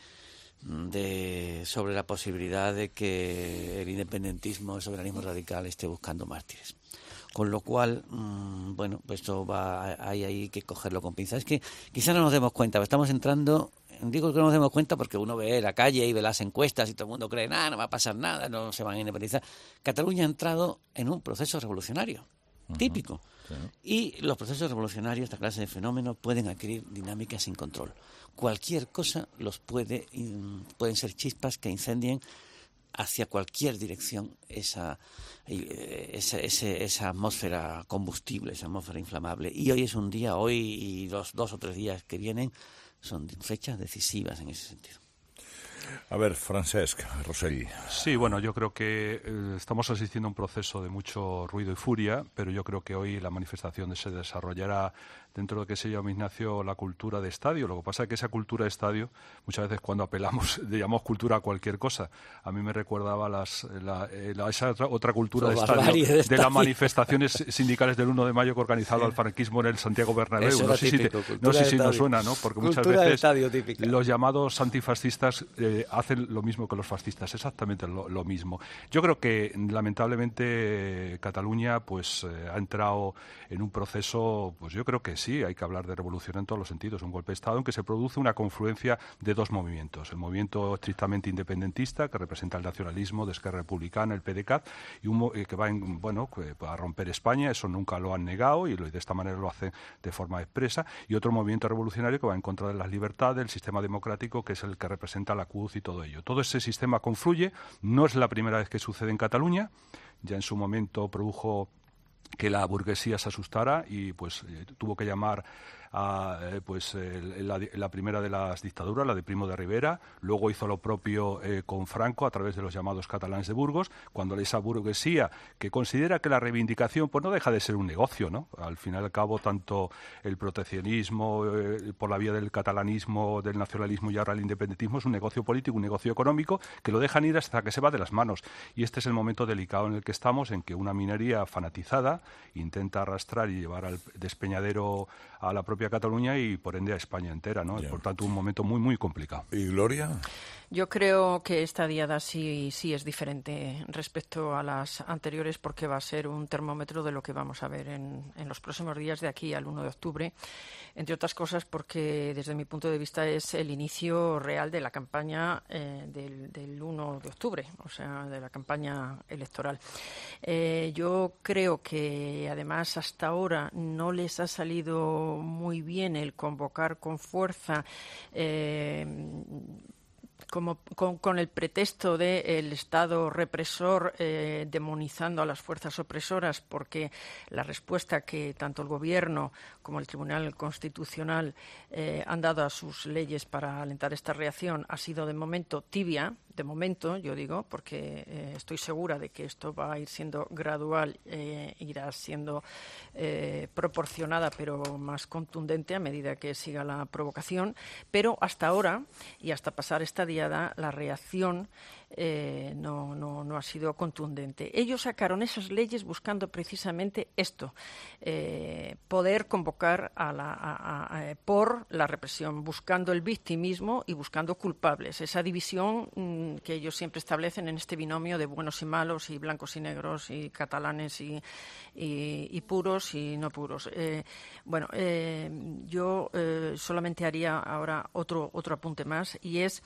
de, sobre la posibilidad de que el independentismo, el soberanismo radical esté buscando mártires. Con lo cual, mmm, bueno, pues esto va, hay ahí que cogerlo con pinzas. Es que quizá no nos demos cuenta, pero estamos entrando, digo que no nos demos cuenta porque uno ve la calle y ve las encuestas y todo el mundo cree, nada, no va a pasar nada, no se van a independizar. Cataluña ha entrado en un proceso revolucionario, uh-huh. típico. Sí. Y los procesos revolucionarios, esta clase de fenómenos, pueden adquirir dinámicas sin control. Cualquier cosa los puede, pueden ser chispas que incendien hacia cualquier dirección esa, esa, esa, esa atmósfera combustible, esa atmósfera inflamable. Y hoy es un día, hoy y los dos o tres días que vienen, son fechas decisivas en ese sentido. A ver, Francesc Rosell. Sí, bueno, yo creo que eh, estamos asistiendo a un proceso de mucho ruido y furia, pero yo creo que hoy la manifestación se desarrollará dentro de lo que se llama, Ignacio, la cultura de estadio. Lo que pasa es que esa cultura de estadio, muchas veces cuando apelamos, le llamamos cultura a cualquier cosa. A mí me recordaba las, la, la, esa otra, otra cultura de estadio, de, estadio, de las manifestaciones sindicales del uno de mayo que organizaba el franquismo en el Santiago Bernabéu. No sé, típico, si, te, no sé si nos suena, ¿no? Porque cultura muchas veces los llamados antifascistas eh, hacen lo mismo que los fascistas, exactamente lo, lo mismo. Yo creo que, lamentablemente, Cataluña pues eh, ha entrado en un proceso, pues yo creo que sí, Sí, hay que hablar de revolución en todos los sentidos, un golpe de Estado en que se produce una confluencia de dos movimientos, el movimiento estrictamente independentista que representa el nacionalismo de Esquerra Republicana, el P D C A T, y un que va en, bueno, a romper España, eso nunca lo han negado y de esta manera lo hacen de forma expresa, y otro movimiento revolucionario que va en contra de las libertades, el sistema democrático, que es el que representa la C U Z y todo ello. Todo ese sistema confluye, no es la primera vez que sucede en Cataluña, ya en su momento produjo que la burguesía se asustara y pues eh, tuvo que llamar a, eh, pues eh, la, la primera de las dictaduras, la de Primo de Rivera, luego hizo lo propio eh, con Franco a través de los llamados catalanes de Burgos, cuando esa burguesía que considera que la reivindicación pues no deja de ser un negocio, ¿no? Al fin y al cabo, tanto el proteccionismo eh, por la vía del catalanismo, del nacionalismo y ahora el independentismo es un negocio político, un negocio económico que lo dejan ir hasta que se va de las manos. Y este es el momento delicado en el que estamos, en que una minería fanatizada intenta arrastrar y llevar al despeñadero a la propia Cataluña y por ende a España entera, ¿no? Yeah. Por tanto, un momento muy, muy complicado. ¿Y Gloria? Yo creo que esta diada sí, sí es diferente respecto a las anteriores porque va a ser un termómetro de lo que vamos a ver en, en los próximos días de aquí al uno de octubre, entre otras cosas porque desde mi punto de vista es el inicio real de la campaña eh, del, del uno de octubre, o sea, de la campaña electoral. Eh, yo creo que además hasta ahora no les ha salido muy bien el convocar con fuerza eh, Como, con, con el pretexto del Estado represor eh, demonizando a las fuerzas opresoras, porque la respuesta que tanto el Gobierno como el Tribunal Constitucional eh, han dado a sus leyes para alentar esta reacción ha sido de momento tibia, de momento, yo digo, porque eh, estoy segura de que esto va a ir siendo gradual, eh, irá siendo eh, proporcionada, pero más contundente a medida que siga la provocación. Pero hasta ahora, y hasta pasar esta diada, la reacción eh, no, no, no ha sido contundente. Ellos sacaron esas leyes buscando precisamente esto, eh, poder convocar a la, a, a, a, por la represión, buscando el victimismo y buscando culpables. Esa división mmm, que ellos siempre establecen en este binomio de buenos y malos y blancos y negros y catalanes y, y, y puros y no puros. Eh, bueno, eh, yo eh, solamente haría ahora otro, otro apunte más y es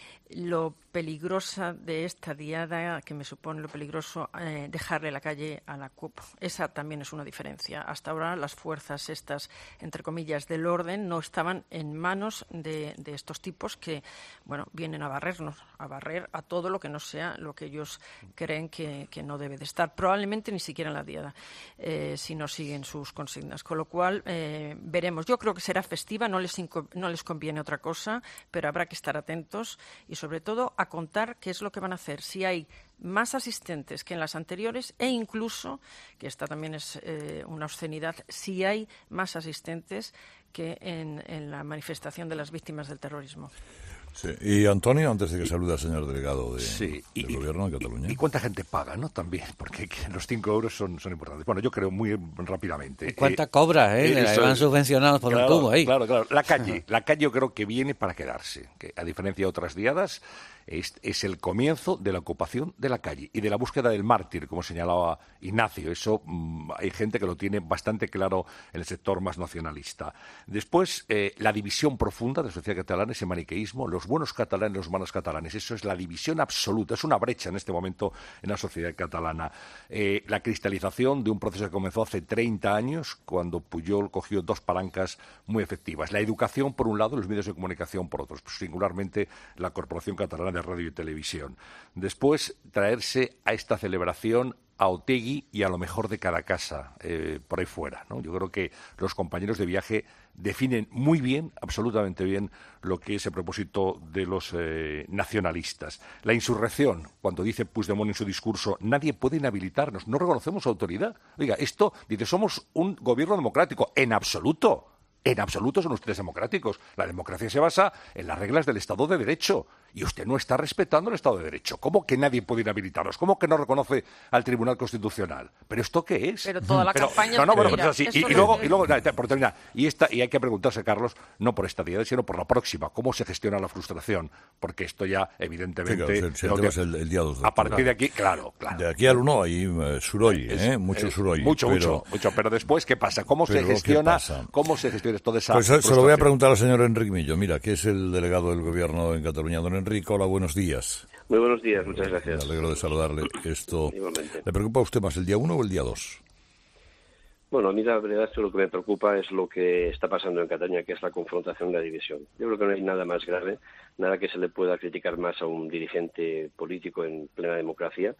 lo peligrosa de esta diada, que me supone lo peligroso, eh, dejarle la calle a la C U P. Esa también es una diferencia. Hasta ahora las fuerzas estas, entre comillas, del orden no estaban en manos de, de estos tipos que, bueno, vienen a barrernos, a barrer a todo lo que no sea lo que ellos creen que, que no debe de estar. Probablemente ni siquiera en la diada, eh, si no siguen sus consignas. Con lo cual, eh, veremos. Yo creo que será festiva, no les, inco- no les conviene otra cosa, pero habrá que estar atentos y sobre todo a contar qué es lo que van a hacer, si hay más asistentes que en las anteriores e incluso, que esta también es eh, una obscenidad, si hay más asistentes que en, en la manifestación de las víctimas del terrorismo. Sí. Y Antonio, antes de que salude al señor delegado de, sí, y, del gobierno de Cataluña. ¿Y cuánta gente paga, no? También, porque los cinco euros son, son importantes. Bueno, yo creo muy rápidamente. ¿Y cuánta eh, cobra, eh? eh eso, van subvencionados por claro, un tubo ahí. Claro, claro. La calle, la calle yo creo que viene para quedarse. Que a diferencia de otras diadas, es, es el comienzo de la ocupación de la calle y de la búsqueda del mártir, como señalaba Ignacio. Eso mmm, hay gente que lo tiene bastante claro en el sector más nacionalista. Después, eh, la división profunda de la sociedad catalana, ese maniqueísmo, los buenos catalanes, los malos catalanes. Eso es la división absoluta, es una brecha en este momento en la sociedad catalana. Eh, la cristalización de un proceso que comenzó hace treinta años, cuando Pujol cogió dos palancas muy efectivas. La educación, por un lado, y los medios de comunicación, por otros, pues, singularmente la Corporación Catalana de Radio y Televisión. Después, traerse a esta celebración a Otegi y a lo mejor de cada casa eh, por ahí fuera, ¿no? Yo creo que los compañeros de viaje definen muy bien, absolutamente bien, lo que es el propósito de los eh, nacionalistas. La insurrección, cuando dice Puigdemont en su discurso, nadie puede inhabilitarnos, no reconocemos autoridad. Oiga, esto, dice, somos un gobierno democrático. En absoluto. En absoluto son ustedes democráticos. La democracia se basa en las reglas del Estado de Derecho. Y usted no está respetando el Estado de Derecho. ¿Cómo que nadie puede inhabilitarnos? ¿Cómo que no reconoce al Tribunal Constitucional? ¿Pero esto qué es? Pero toda la pero, campaña... No, no, bueno, mira, pero es así. Y, y luego, y luego por terminar, y, esta, y hay que preguntarse, Carlos, no por esta diada, sino por la próxima. ¿Cómo se gestiona la frustración? Porque esto ya, evidentemente... Sí, claro, el, el, es el, el día dos de a partir de aquí, claro, claro. De aquí al uno hay uh, suroy, ¿eh? Mucho es, suroy. Mucho, pero, mucho, mucho. Pero después, ¿qué pasa? ¿Cómo se gestiona cómo se gestiona toda esa Pues se lo voy a preguntar al señor Enrique Millo. Mira, que es el delegado del Gobierno en Cataluña. Don Enrique, hola, buenos días. Muy buenos días, muchas gracias. Me alegro de saludarle. Esto, Igualmente. ¿Le preocupa a usted más el día uno o el día dos? Bueno, a mí la verdad es que lo que me preocupa es lo que está pasando en Cataluña, que es la confrontación y la división. Yo creo que no hay nada más grave, nada que se le pueda criticar más a un dirigente político en plena democracia,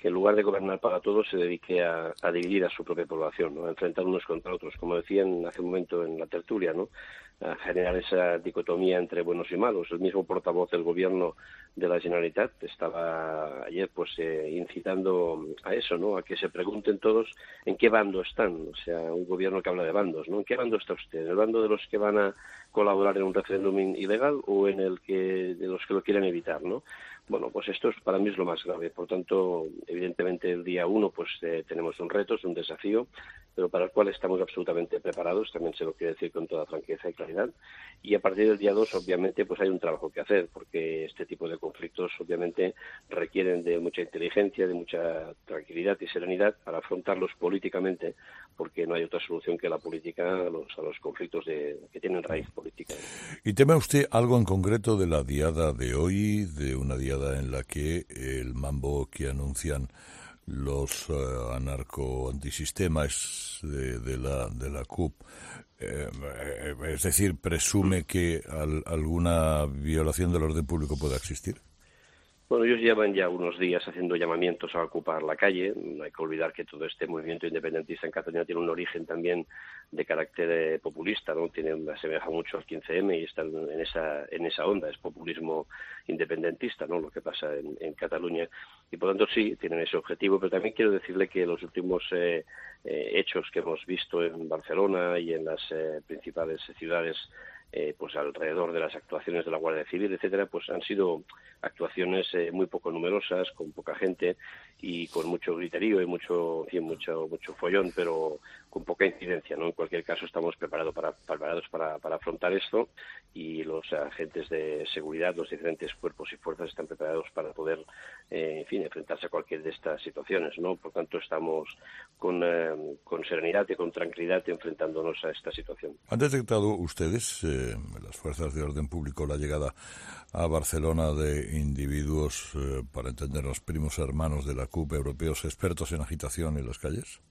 que en lugar de gobernar para todos se dedique a, a dividir a su propia población, ¿no? A enfrentar unos contra otros, como decían hace un momento en la tertulia, ¿no? A generar esa dicotomía entre buenos y malos. El mismo portavoz del gobierno de la Generalitat estaba ayer pues eh, incitando a eso, ¿no? A que se pregunten todos en qué bando están. O sea, un gobierno que habla de bandos, ¿no? ¿En qué bando está usted? ¿En el bando de los que van a colaborar en un referéndum ilegal o en el que de los que lo quieren evitar, ¿no? Bueno, pues esto es, para mí es lo más grave. Por tanto, evidentemente el día uno pues eh, tenemos un reto, es un desafío, pero para el cual estamos absolutamente preparados, también se lo quiero decir con toda franqueza y claridad. Y a partir del día dos, obviamente, pues hay un trabajo que hacer, porque este tipo de conflictos, obviamente, requieren de mucha inteligencia, de mucha tranquilidad y serenidad para afrontarlos políticamente, porque no hay otra solución que la política a los, a los conflictos de, que tienen raíz política. ¿Y teme usted algo en concreto de la diada de hoy, de una diada en la que el mambo que anuncian los uh, anarco-antisistemas de, de, la, de la C U P, eh, es decir, presume que al, alguna violación del orden público pueda existir? Bueno, ellos llevan ya unos días haciendo llamamientos a ocupar la calle. No hay que olvidar que todo este movimiento independentista en Cataluña tiene un origen también de carácter eh, populista, ¿no? Tiene, asemeja mucho al quince eme y está en esa en esa onda, es populismo independentista, ¿no? Lo que pasa en, en Cataluña. Y por tanto sí, tienen ese objetivo, pero también quiero decirle que los últimos eh, eh, hechos que hemos visto en Barcelona y en las eh, principales ciudades Eh, pues alrededor de las actuaciones de la Guardia Civil, etcétera, pues han sido actuaciones eh, muy poco numerosas, con poca gente y con mucho griterío y mucho, en fin, mucho, mucho follón, pero con poca incidencia, ¿no? En cualquier caso estamos preparados para, preparados para, para afrontar esto y los agentes de seguridad, los diferentes cuerpos y fuerzas están preparados para poder, eh, en fin, enfrentarse a cualquier de estas situaciones, ¿no? Por tanto, estamos con, eh, con serenidad y con tranquilidad enfrentándonos a esta situación. ¿Han detectado ustedes, eh, las fuerzas de orden público, la llegada a Barcelona de individuos, eh, para entendernos, primos hermanos de la C U P, europeos expertos en agitación en las calles?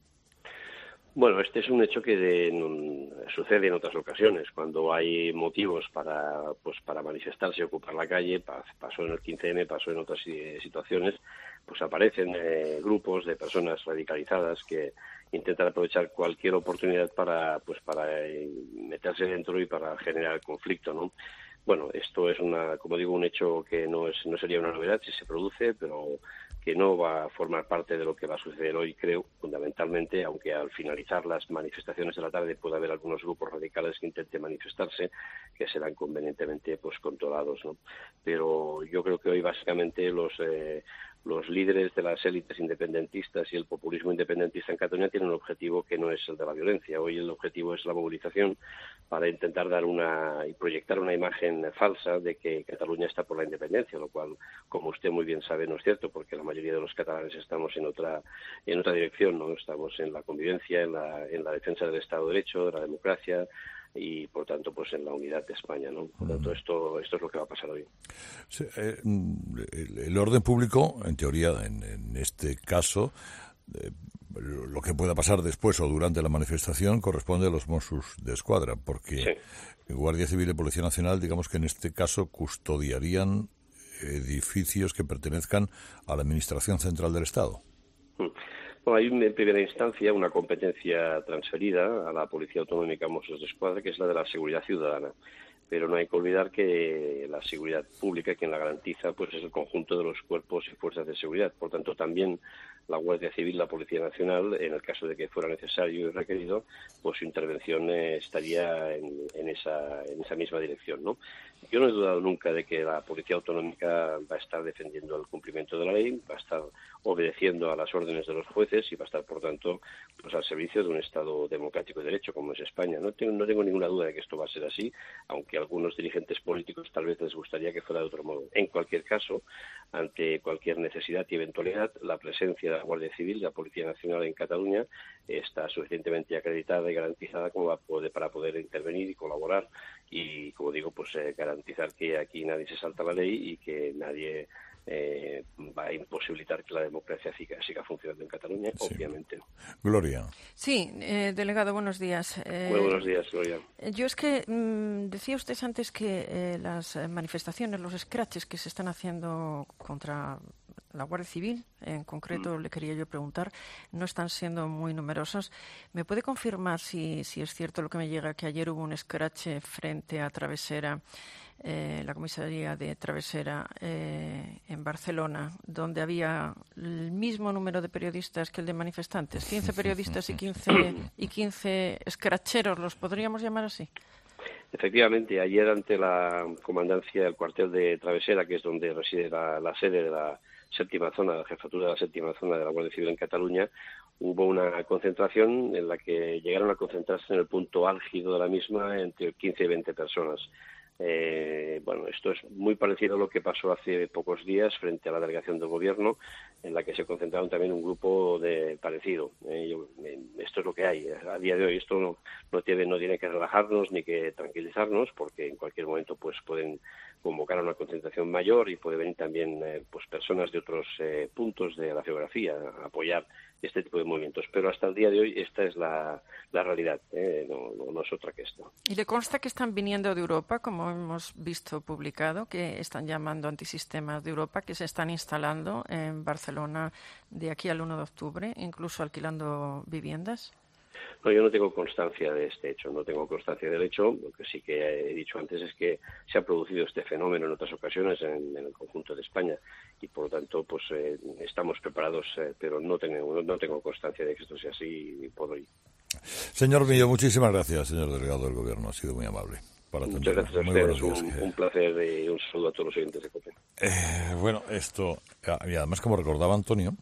Bueno, este es un hecho que de, sucede en otras ocasiones, cuando hay motivos para pues para manifestarse y ocupar la calle. Pasó en el quince eme, pasó en otras situaciones, pues aparecen eh, grupos de personas radicalizadas que intentan aprovechar cualquier oportunidad para pues para eh, meterse dentro y para generar conflicto, ¿no? Bueno, esto es una, como digo, un hecho que no es no sería una novedad si se produce, pero que no va a formar parte de lo que va a suceder hoy, creo, fundamentalmente, aunque al finalizar las manifestaciones de la tarde pueda haber algunos grupos radicales que intenten manifestarse, que serán convenientemente pues controlados, ¿no? Pero yo creo que hoy básicamente los eh, los líderes de las élites independentistas y el populismo independentista en Cataluña tienen un objetivo que no es el de la violencia. Hoy el objetivo es la movilización para intentar dar una y proyectar una imagen falsa de que Cataluña está por la independencia, lo cual, como usted muy bien sabe, no es cierto, porque la mayoría de los catalanes estamos en otra en otra dirección, ¿no? Estamos en la convivencia, en la en la defensa del Estado de Derecho, de la democracia y, por tanto, pues en la unidad de España, ¿no? Por tanto, esto esto es lo que va a pasar hoy. Sí, eh, el, el orden público, en teoría, en, en este caso, eh, lo que pueda pasar después o durante la manifestación corresponde a los Mossos de Escuadra, porque sí. Guardia Civil y Policía Nacional, digamos que en este caso custodiarían edificios que pertenezcan a la Administración Central del Estado. Mm. Bueno, hay en primera instancia una competencia transferida a la Policía Autonómica Mossos de Escuadra, que es la de la seguridad ciudadana. Pero no hay que olvidar que la seguridad pública, quien la garantiza, pues es el conjunto de los cuerpos y fuerzas de seguridad. Por tanto, también la Guardia Civil, la Policía Nacional, en el caso de que fuera necesario y requerido, pues su intervención eh, estaría en, en, esa, en esa misma dirección, ¿no? Yo no he dudado nunca de que la Policía Autonómica va a estar defendiendo el cumplimiento de la ley, va a estar obedeciendo a las órdenes de los jueces y va a estar, por tanto, pues al servicio de un Estado democrático y de derecho como es España. No tengo, no tengo ninguna duda de que esto va a ser así, aunque a algunos dirigentes políticos tal vez les gustaría que fuera de otro modo. En cualquier caso, ante cualquier necesidad y eventualidad, la presencia de la Guardia Civil y la Policía Nacional en Cataluña está suficientemente acreditada y garantizada como para poder intervenir y colaborar y, como digo, pues eh, garantizar que aquí nadie se salta la ley y que nadie eh, va a imposibilitar que la democracia siga, siga funcionando en Cataluña, sí. Obviamente. Gloria. Sí, eh, delegado, buenos días. Eh, Muy buenos días, Gloria. Yo es que mmm, decía usted antes que eh, las manifestaciones, los scratches que se están haciendo contra la Guardia Civil, en concreto, mm. le quería yo preguntar, no están siendo muy numerosas. ¿Me puede confirmar si, si es cierto lo que me llega, que ayer hubo un escrache frente a Travesera, eh, la comisaría de Travesera eh, en Barcelona, donde había el mismo número de periodistas que el de manifestantes? quince periodistas y quince, y quince escracheros, ¿los podríamos llamar así? Efectivamente, ayer ante la comandancia del cuartel de Travesera, que es donde reside la, la sede de la séptima zona, la jefatura de la séptima zona de la Guardia Civil en Cataluña, hubo una concentración en la que llegaron a concentrarse en el punto álgido de la misma entre quince y veinte personas. Eh, bueno, esto es muy parecido a lo que pasó hace pocos días frente a la delegación del Gobierno, en la que se concentraron también un grupo de parecido. Eh, yo, eh, esto es lo que hay. A día de hoy esto no, no, tiene, no tiene que relajarnos ni que tranquilizarnos, porque en cualquier momento pues pueden convocar a una concentración mayor y puede venir también eh, pues personas de otros eh, puntos de la geografía a apoyar este tipo de movimientos. Pero hasta el día de hoy esta es la, la realidad, eh, no, no, no es otra que esto. ¿Y le consta que están viniendo de Europa, como hemos visto publicado, que están llamando antisistemas de Europa, que se están instalando en Barcelona de aquí al uno de octubre, incluso alquilando viviendas? No, yo no tengo constancia de este hecho, no tengo constancia del hecho. Lo que sí que he dicho antes es que se ha producido este fenómeno en otras ocasiones en, en el conjunto de España y, por lo tanto, pues eh, estamos preparados, eh, pero no tengo, no tengo constancia de que esto sea así por hoy. Señor Millo, muchísimas gracias, señor delegado del Gobierno, ha sido muy amable. Para Muchas gracias a ustedes, un, un placer y un saludo a todos los oyentes de COPE. Eh, bueno, esto, y además, como recordaba Antonio,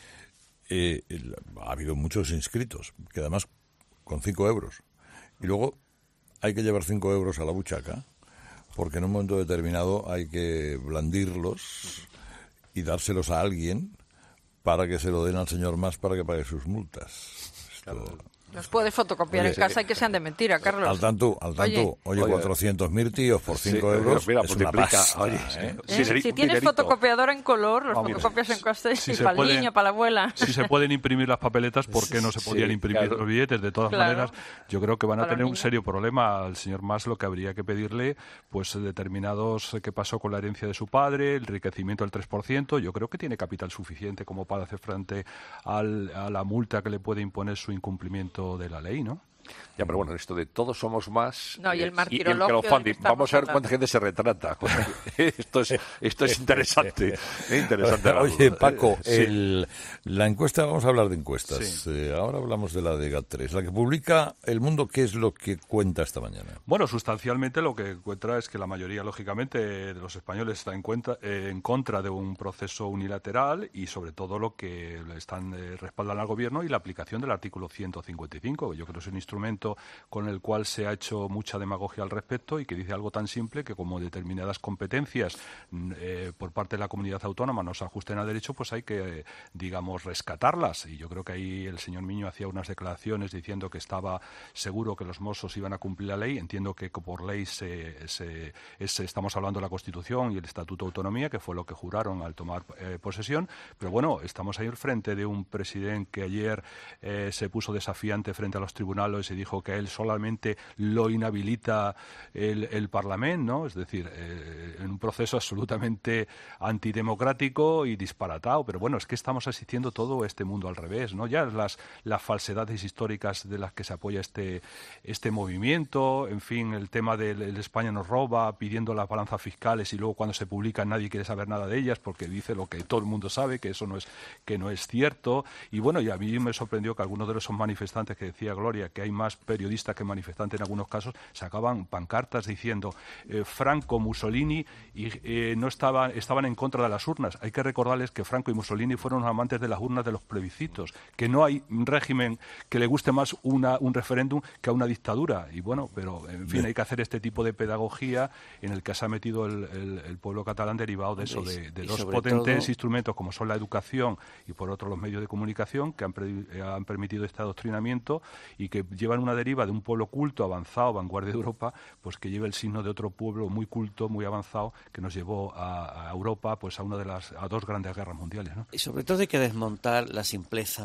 eh, el, ha habido muchos inscritos, que además con cinco euros. Y luego hay que llevar cinco euros a la buchaca, porque en un momento determinado hay que blandirlos y dárselos a alguien para que se lo den al señor Mas para que pague sus multas. Esto... Los puede fotocopiar oye, en casa y que sean de mentira, Carlos. Al tanto, al tanto, oye, oye cuatrocientos mil tíos por cinco sí, euros mira, es una pasta. Oye, ¿eh? ¿Eh? Si, si tienes fotocopiadora en color, los oh, fotocopias mira. en casa si y para pueden, el niño, para la abuela. Si se pueden imprimir las papeletas, ¿por qué no se podían sí, imprimir claro. los billetes? De todas claro. maneras, yo creo que van a para tener un serio problema. Al señor Mas lo que habría que pedirle, pues determinados qué pasó con la herencia de su padre, el enriquecimiento del tres por ciento. Yo creo que tiene capital suficiente como para hacer frente al, a la multa que le puede imponer su incumplimiento de la ley, ¿no? Ya, pero bueno, esto de todos somos más no, y el, y el crowdfunding, vamos a ver cuánta gente se retrata. esto es esto es interesante. interesante Oye, Paco, sí. el, la encuesta, vamos a hablar de encuestas. Sí. Eh, ahora hablamos de la de GAT tres. La que publica El Mundo, ¿qué es lo que cuenta esta mañana? Bueno, sustancialmente lo que encuentra es que la mayoría, lógicamente, de los españoles está en, cuenta, eh, en contra de un proceso unilateral y, sobre todo, lo que están eh, respaldan al Gobierno y la aplicación del artículo ciento cincuenta y cinco. Yo creo que es un instrumento con el cual se ha hecho mucha demagogia al respecto y que dice algo tan simple que como determinadas competencias eh, por parte de la comunidad autónoma no se ajusten a derecho, pues hay que, eh, digamos, rescatarlas. Y yo creo que ahí el señor Miño hacía unas declaraciones diciendo que estaba seguro que los Mossos iban a cumplir la ley. Entiendo que por ley se, se, es, estamos hablando de la Constitución y el Estatuto de Autonomía, que fue lo que juraron al tomar eh, posesión. Pero bueno, estamos ahí al frente de un presidente que ayer eh, se puso desafiante frente a los tribunales y dijo que a él solamente lo inhabilita el, el Parlamento, ¿no? Es decir, eh, en un proceso absolutamente antidemocrático y disparatado. Pero bueno, es que estamos asistiendo todo este mundo al revés, ¿no? Ya las, las falsedades históricas de las que se apoya este, este movimiento, en fin, el tema de España nos roba, pidiendo las balanzas fiscales y luego cuando se publican nadie quiere saber nada de ellas porque dice lo que todo el mundo sabe, que eso no es, que no es cierto. Y bueno, y a mí me sorprendió que algunos de esos manifestantes que decía Gloria, que hay más periodistas que manifestantes en algunos casos, sacaban pancartas diciendo eh, Franco, Mussolini y eh, no estaban, estaban en contra de las urnas. Hay que recordarles que Franco y Mussolini fueron amantes de las urnas de los plebiscitos, que no hay un régimen que le guste más una, un referéndum que a una dictadura. Y bueno, pero en fin, hay que hacer este tipo de pedagogía en el que se ha metido el, el, el pueblo catalán derivado de eso, de, de dos potentes todo... instrumentos como son la educación y por otro los medios de comunicación que han, pre, han permitido este adoctrinamiento y que llevan una deriva de un pueblo culto, avanzado, vanguardia de Europa, pues que lleva el signo de otro pueblo muy culto, muy avanzado, que nos llevó a, a Europa pues a una de las a dos grandes guerras mundiales, ¿no? Y sobre todo hay que desmontar la simpleza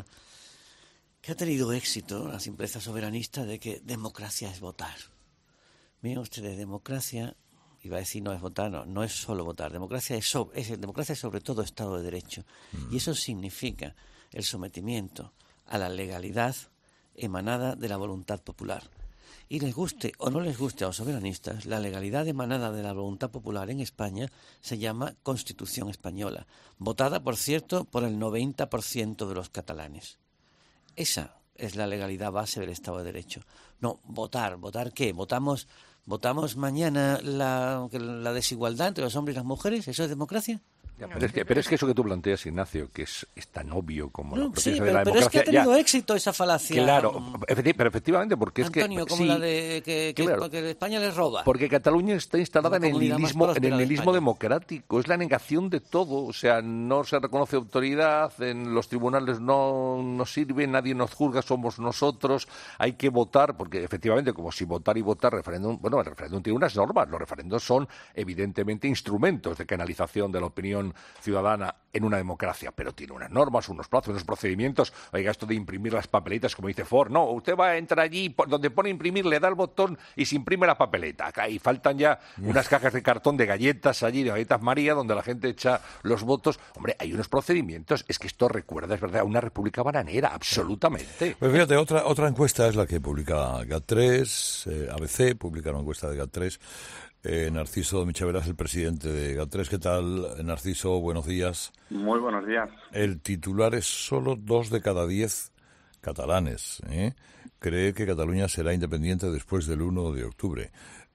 que ha tenido éxito, la simpleza soberanista de que democracia es votar. Miren ustedes, democracia, iba a decir no es votar, no, no es solo votar. Democracia es, sobre, es, democracia es sobre todo Estado de Derecho. Mm. Y eso significa el sometimiento a la legalidad emanada de la voluntad popular. Y les guste o no les guste a los soberanistas, la legalidad emanada de la voluntad popular en España se llama Constitución Española, votada, por cierto, por el noventa por ciento de los catalanes. Esa es la legalidad base del Estado de Derecho. No, votar. ¿Votar qué? ¿Votamos, votamos mañana la, la desigualdad entre los hombres y las mujeres? ¿Eso es democracia? Ya, pero, es que, pero es que eso que tú planteas, Ignacio, que es, es tan obvio como no, la sí, de pero, la pero democracia. Es que ha tenido ya, éxito esa falacia. Claro, pero efectivamente, porque es Antonio, que... como sí, la de que, que, claro, que España les roba. Porque Cataluña está instalada en el nihilismo, en el nihilismo de democrático, es la negación de todo, o sea, no se reconoce autoridad, en los tribunales no nos sirve, nadie nos juzga, somos nosotros, hay que votar, porque efectivamente, como si votar y votar, referéndum, bueno, el referéndum tiene unas normas, los referendos son evidentemente instrumentos de canalización de la opinión ciudadana en una democracia, pero tiene unas normas, unos plazos, unos procedimientos. Oiga, esto de imprimir las papeletas, como dice Ford, no, usted va a entrar allí, donde pone imprimir, le da el botón y se imprime la papeleta. Acá y faltan ya unas cajas de cartón de galletas allí, de galletas María, donde la gente echa los votos. Hombre, hay unos procedimientos, es que esto recuerda, es verdad, a una república bananera, absolutamente. Pues fíjate, otra otra encuesta es la que publica GAT tres, eh, A B C publica una encuesta de GAT tres. Eh, Narciso Michaveras, el presidente de GAT tres. ¿Qué tal, Narciso? Buenos días. Muy buenos días. El titular es: solo dos de cada diez catalanes ¿eh? cree que Cataluña será independiente después del uno de octubre.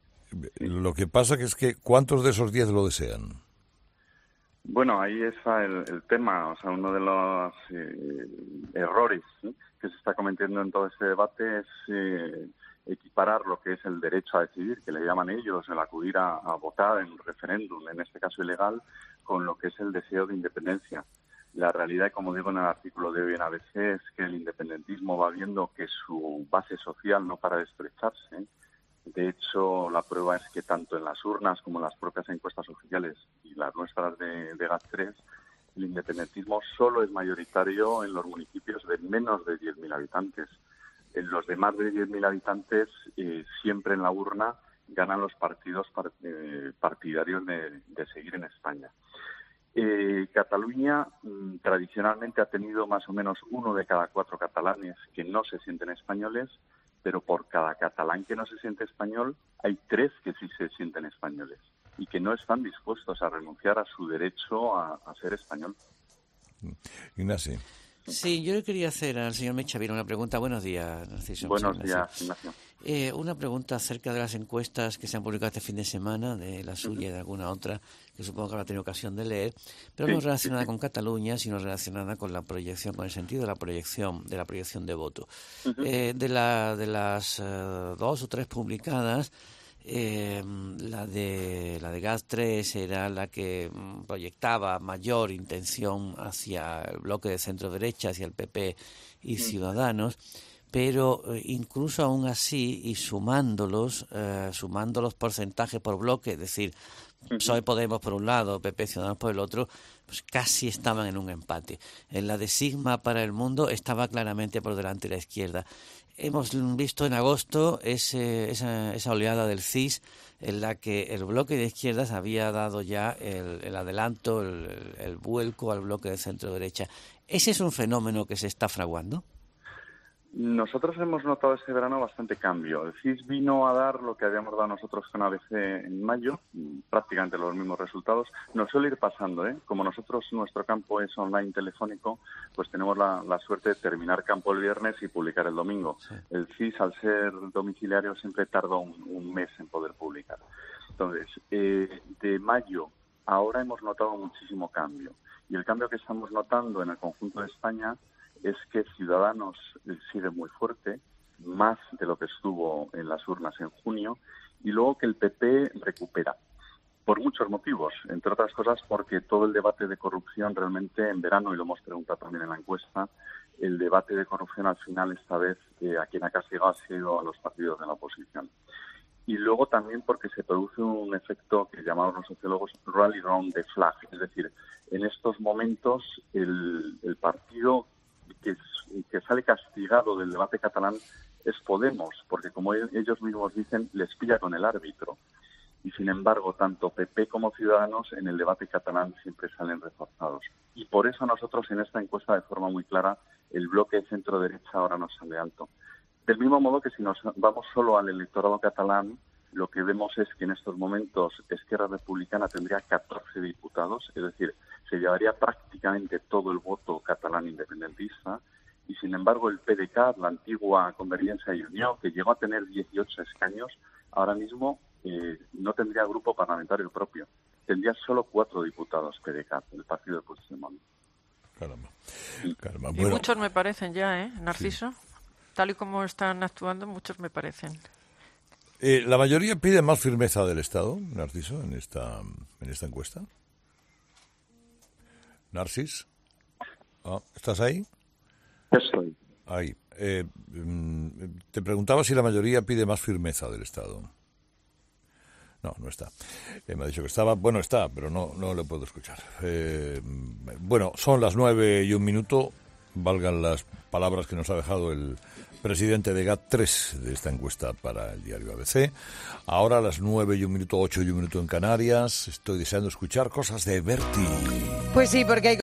Lo que pasa que es que, ¿cuántos de esos diez lo desean? Bueno, ahí está el, el tema. O sea, uno de los eh, errores ¿sí? que se está cometiendo en todo este debate es... Eh, equiparar lo que es el derecho a decidir, que le llaman ellos, el acudir a, a votar en un referéndum, en este caso ilegal, con lo que es el deseo de independencia. La realidad, como digo en el artículo de hoy en A B C, es que el independentismo va viendo que su base social no para de estrecharse. De hecho, la prueba es que tanto en las urnas como en las propias encuestas oficiales y las nuestras de, de GAT tres, el independentismo solo es mayoritario en los municipios de menos de diez mil habitantes. En los de más de diez mil habitantes, eh, siempre en la urna ganan los partidos par, eh, partidarios de, de seguir en España. Eh, Cataluña mm, tradicionalmente ha tenido más o menos uno de cada cuatro catalanes que no se sienten españoles, pero por cada catalán que no se siente español, hay tres que sí se sienten españoles y que no están dispuestos a renunciar a su derecho a, a ser español. Ignacio. Sí, yo le quería hacer al señor Michavira una pregunta. Buenos días, Narciso. Buenos días, Ignacio. Eh, una pregunta acerca de las encuestas que se han publicado este fin de semana, de la suya y de alguna otra, que supongo que habrá tenido ocasión de leer, pero sí, no relacionada sí, sí. con Cataluña, sino relacionada con la proyección, con el sentido de la proyección, de la proyección de voto. Uh-huh. Eh, de, la, de las uh, dos o tres publicadas, Eh, la de la de GAT tres era la que mm, proyectaba mayor intención hacia el bloque de centro derecha, hacia el P P y Ciudadanos, pero eh, incluso aún así y sumándolos, eh, sumando los porcentajes por bloque, es decir, P S O E Podemos por un lado, P P Ciudadanos por el otro, pues casi estaban en un empate. En la de Sigma para el Mundo estaba claramente por delante la izquierda. Hemos visto en agosto ese, esa, esa oleada del C I S en la que el bloque de izquierdas había dado ya el, el adelanto, el, el vuelco al bloque de centro-derecha. ¿Ese es un fenómeno que se está fraguando? Nosotros hemos notado este verano bastante cambio. El C I S vino a dar lo que habíamos dado nosotros con A B C en mayo, prácticamente los mismos resultados. Nos suele ir pasando, ¿eh? Como nosotros, nuestro campo es online telefónico, pues tenemos la, la suerte de terminar campo el viernes y publicar el domingo. Sí. El C I S, al ser domiciliario, siempre tarda un, un mes en poder publicar. Entonces, eh, de mayo a ahora hemos notado muchísimo cambio. Y el cambio que estamos notando en el conjunto de España es que Ciudadanos sigue muy fuerte, más de lo que estuvo en las urnas en junio, y luego que el P P recupera, por muchos motivos, entre otras cosas porque todo el debate de corrupción realmente en verano, y lo hemos preguntado también en la encuesta, el debate de corrupción al final esta vez eh, a quien ha castigado ha sido a los partidos de la oposición. Y luego también porque se produce un efecto que llamamos los sociólogos rally round the flag, es decir, en estos momentos el, el partido Que, que sale castigado del debate catalán es Podemos, porque como ellos mismos dicen, les pilla con el árbitro. Y sin embargo, tanto P P como Ciudadanos en el debate catalán siempre salen reforzados. Y por eso nosotros en esta encuesta, de forma muy clara, el bloque centro-derecha ahora nos sale alto. Del mismo modo que si nos vamos solo al electorado catalán, lo que vemos es que en estos momentos Esquerra Republicana tendría catorce diputados, es decir, se llevaría prácticamente todo el voto catalán independentista, y sin embargo el P D C A T, la antigua Convergencia y Unió, que llegó a tener dieciocho escaños, ahora mismo eh, no tendría grupo parlamentario propio, tendría solo cuatro diputados P D C A T, el partido de Puigdemont. Caramba. Caramba. Y Bueno, muchos me parecen ya, ¿eh, Narciso? Sí. Tal y como están actuando, muchos me parecen. eh, la mayoría pide más firmeza del Estado, Narciso, en esta, en esta encuesta. Narcis, ah, ¿estás ahí? Estoy. Ahí. Eh, mm, te preguntaba si la mayoría pide más firmeza del Estado. No, no está. Eh, me ha dicho que estaba. Bueno, está, pero no, no le puedo escuchar. Eh, bueno, son las nueve y un minuto. Valgan las palabras que nos ha dejado el presidente de G A T tres de esta encuesta para el diario A B C. Ahora a las nueve y un minuto, ocho y un minuto en Canarias. Estoy deseando escuchar cosas de Berti. Pues sí, porque hay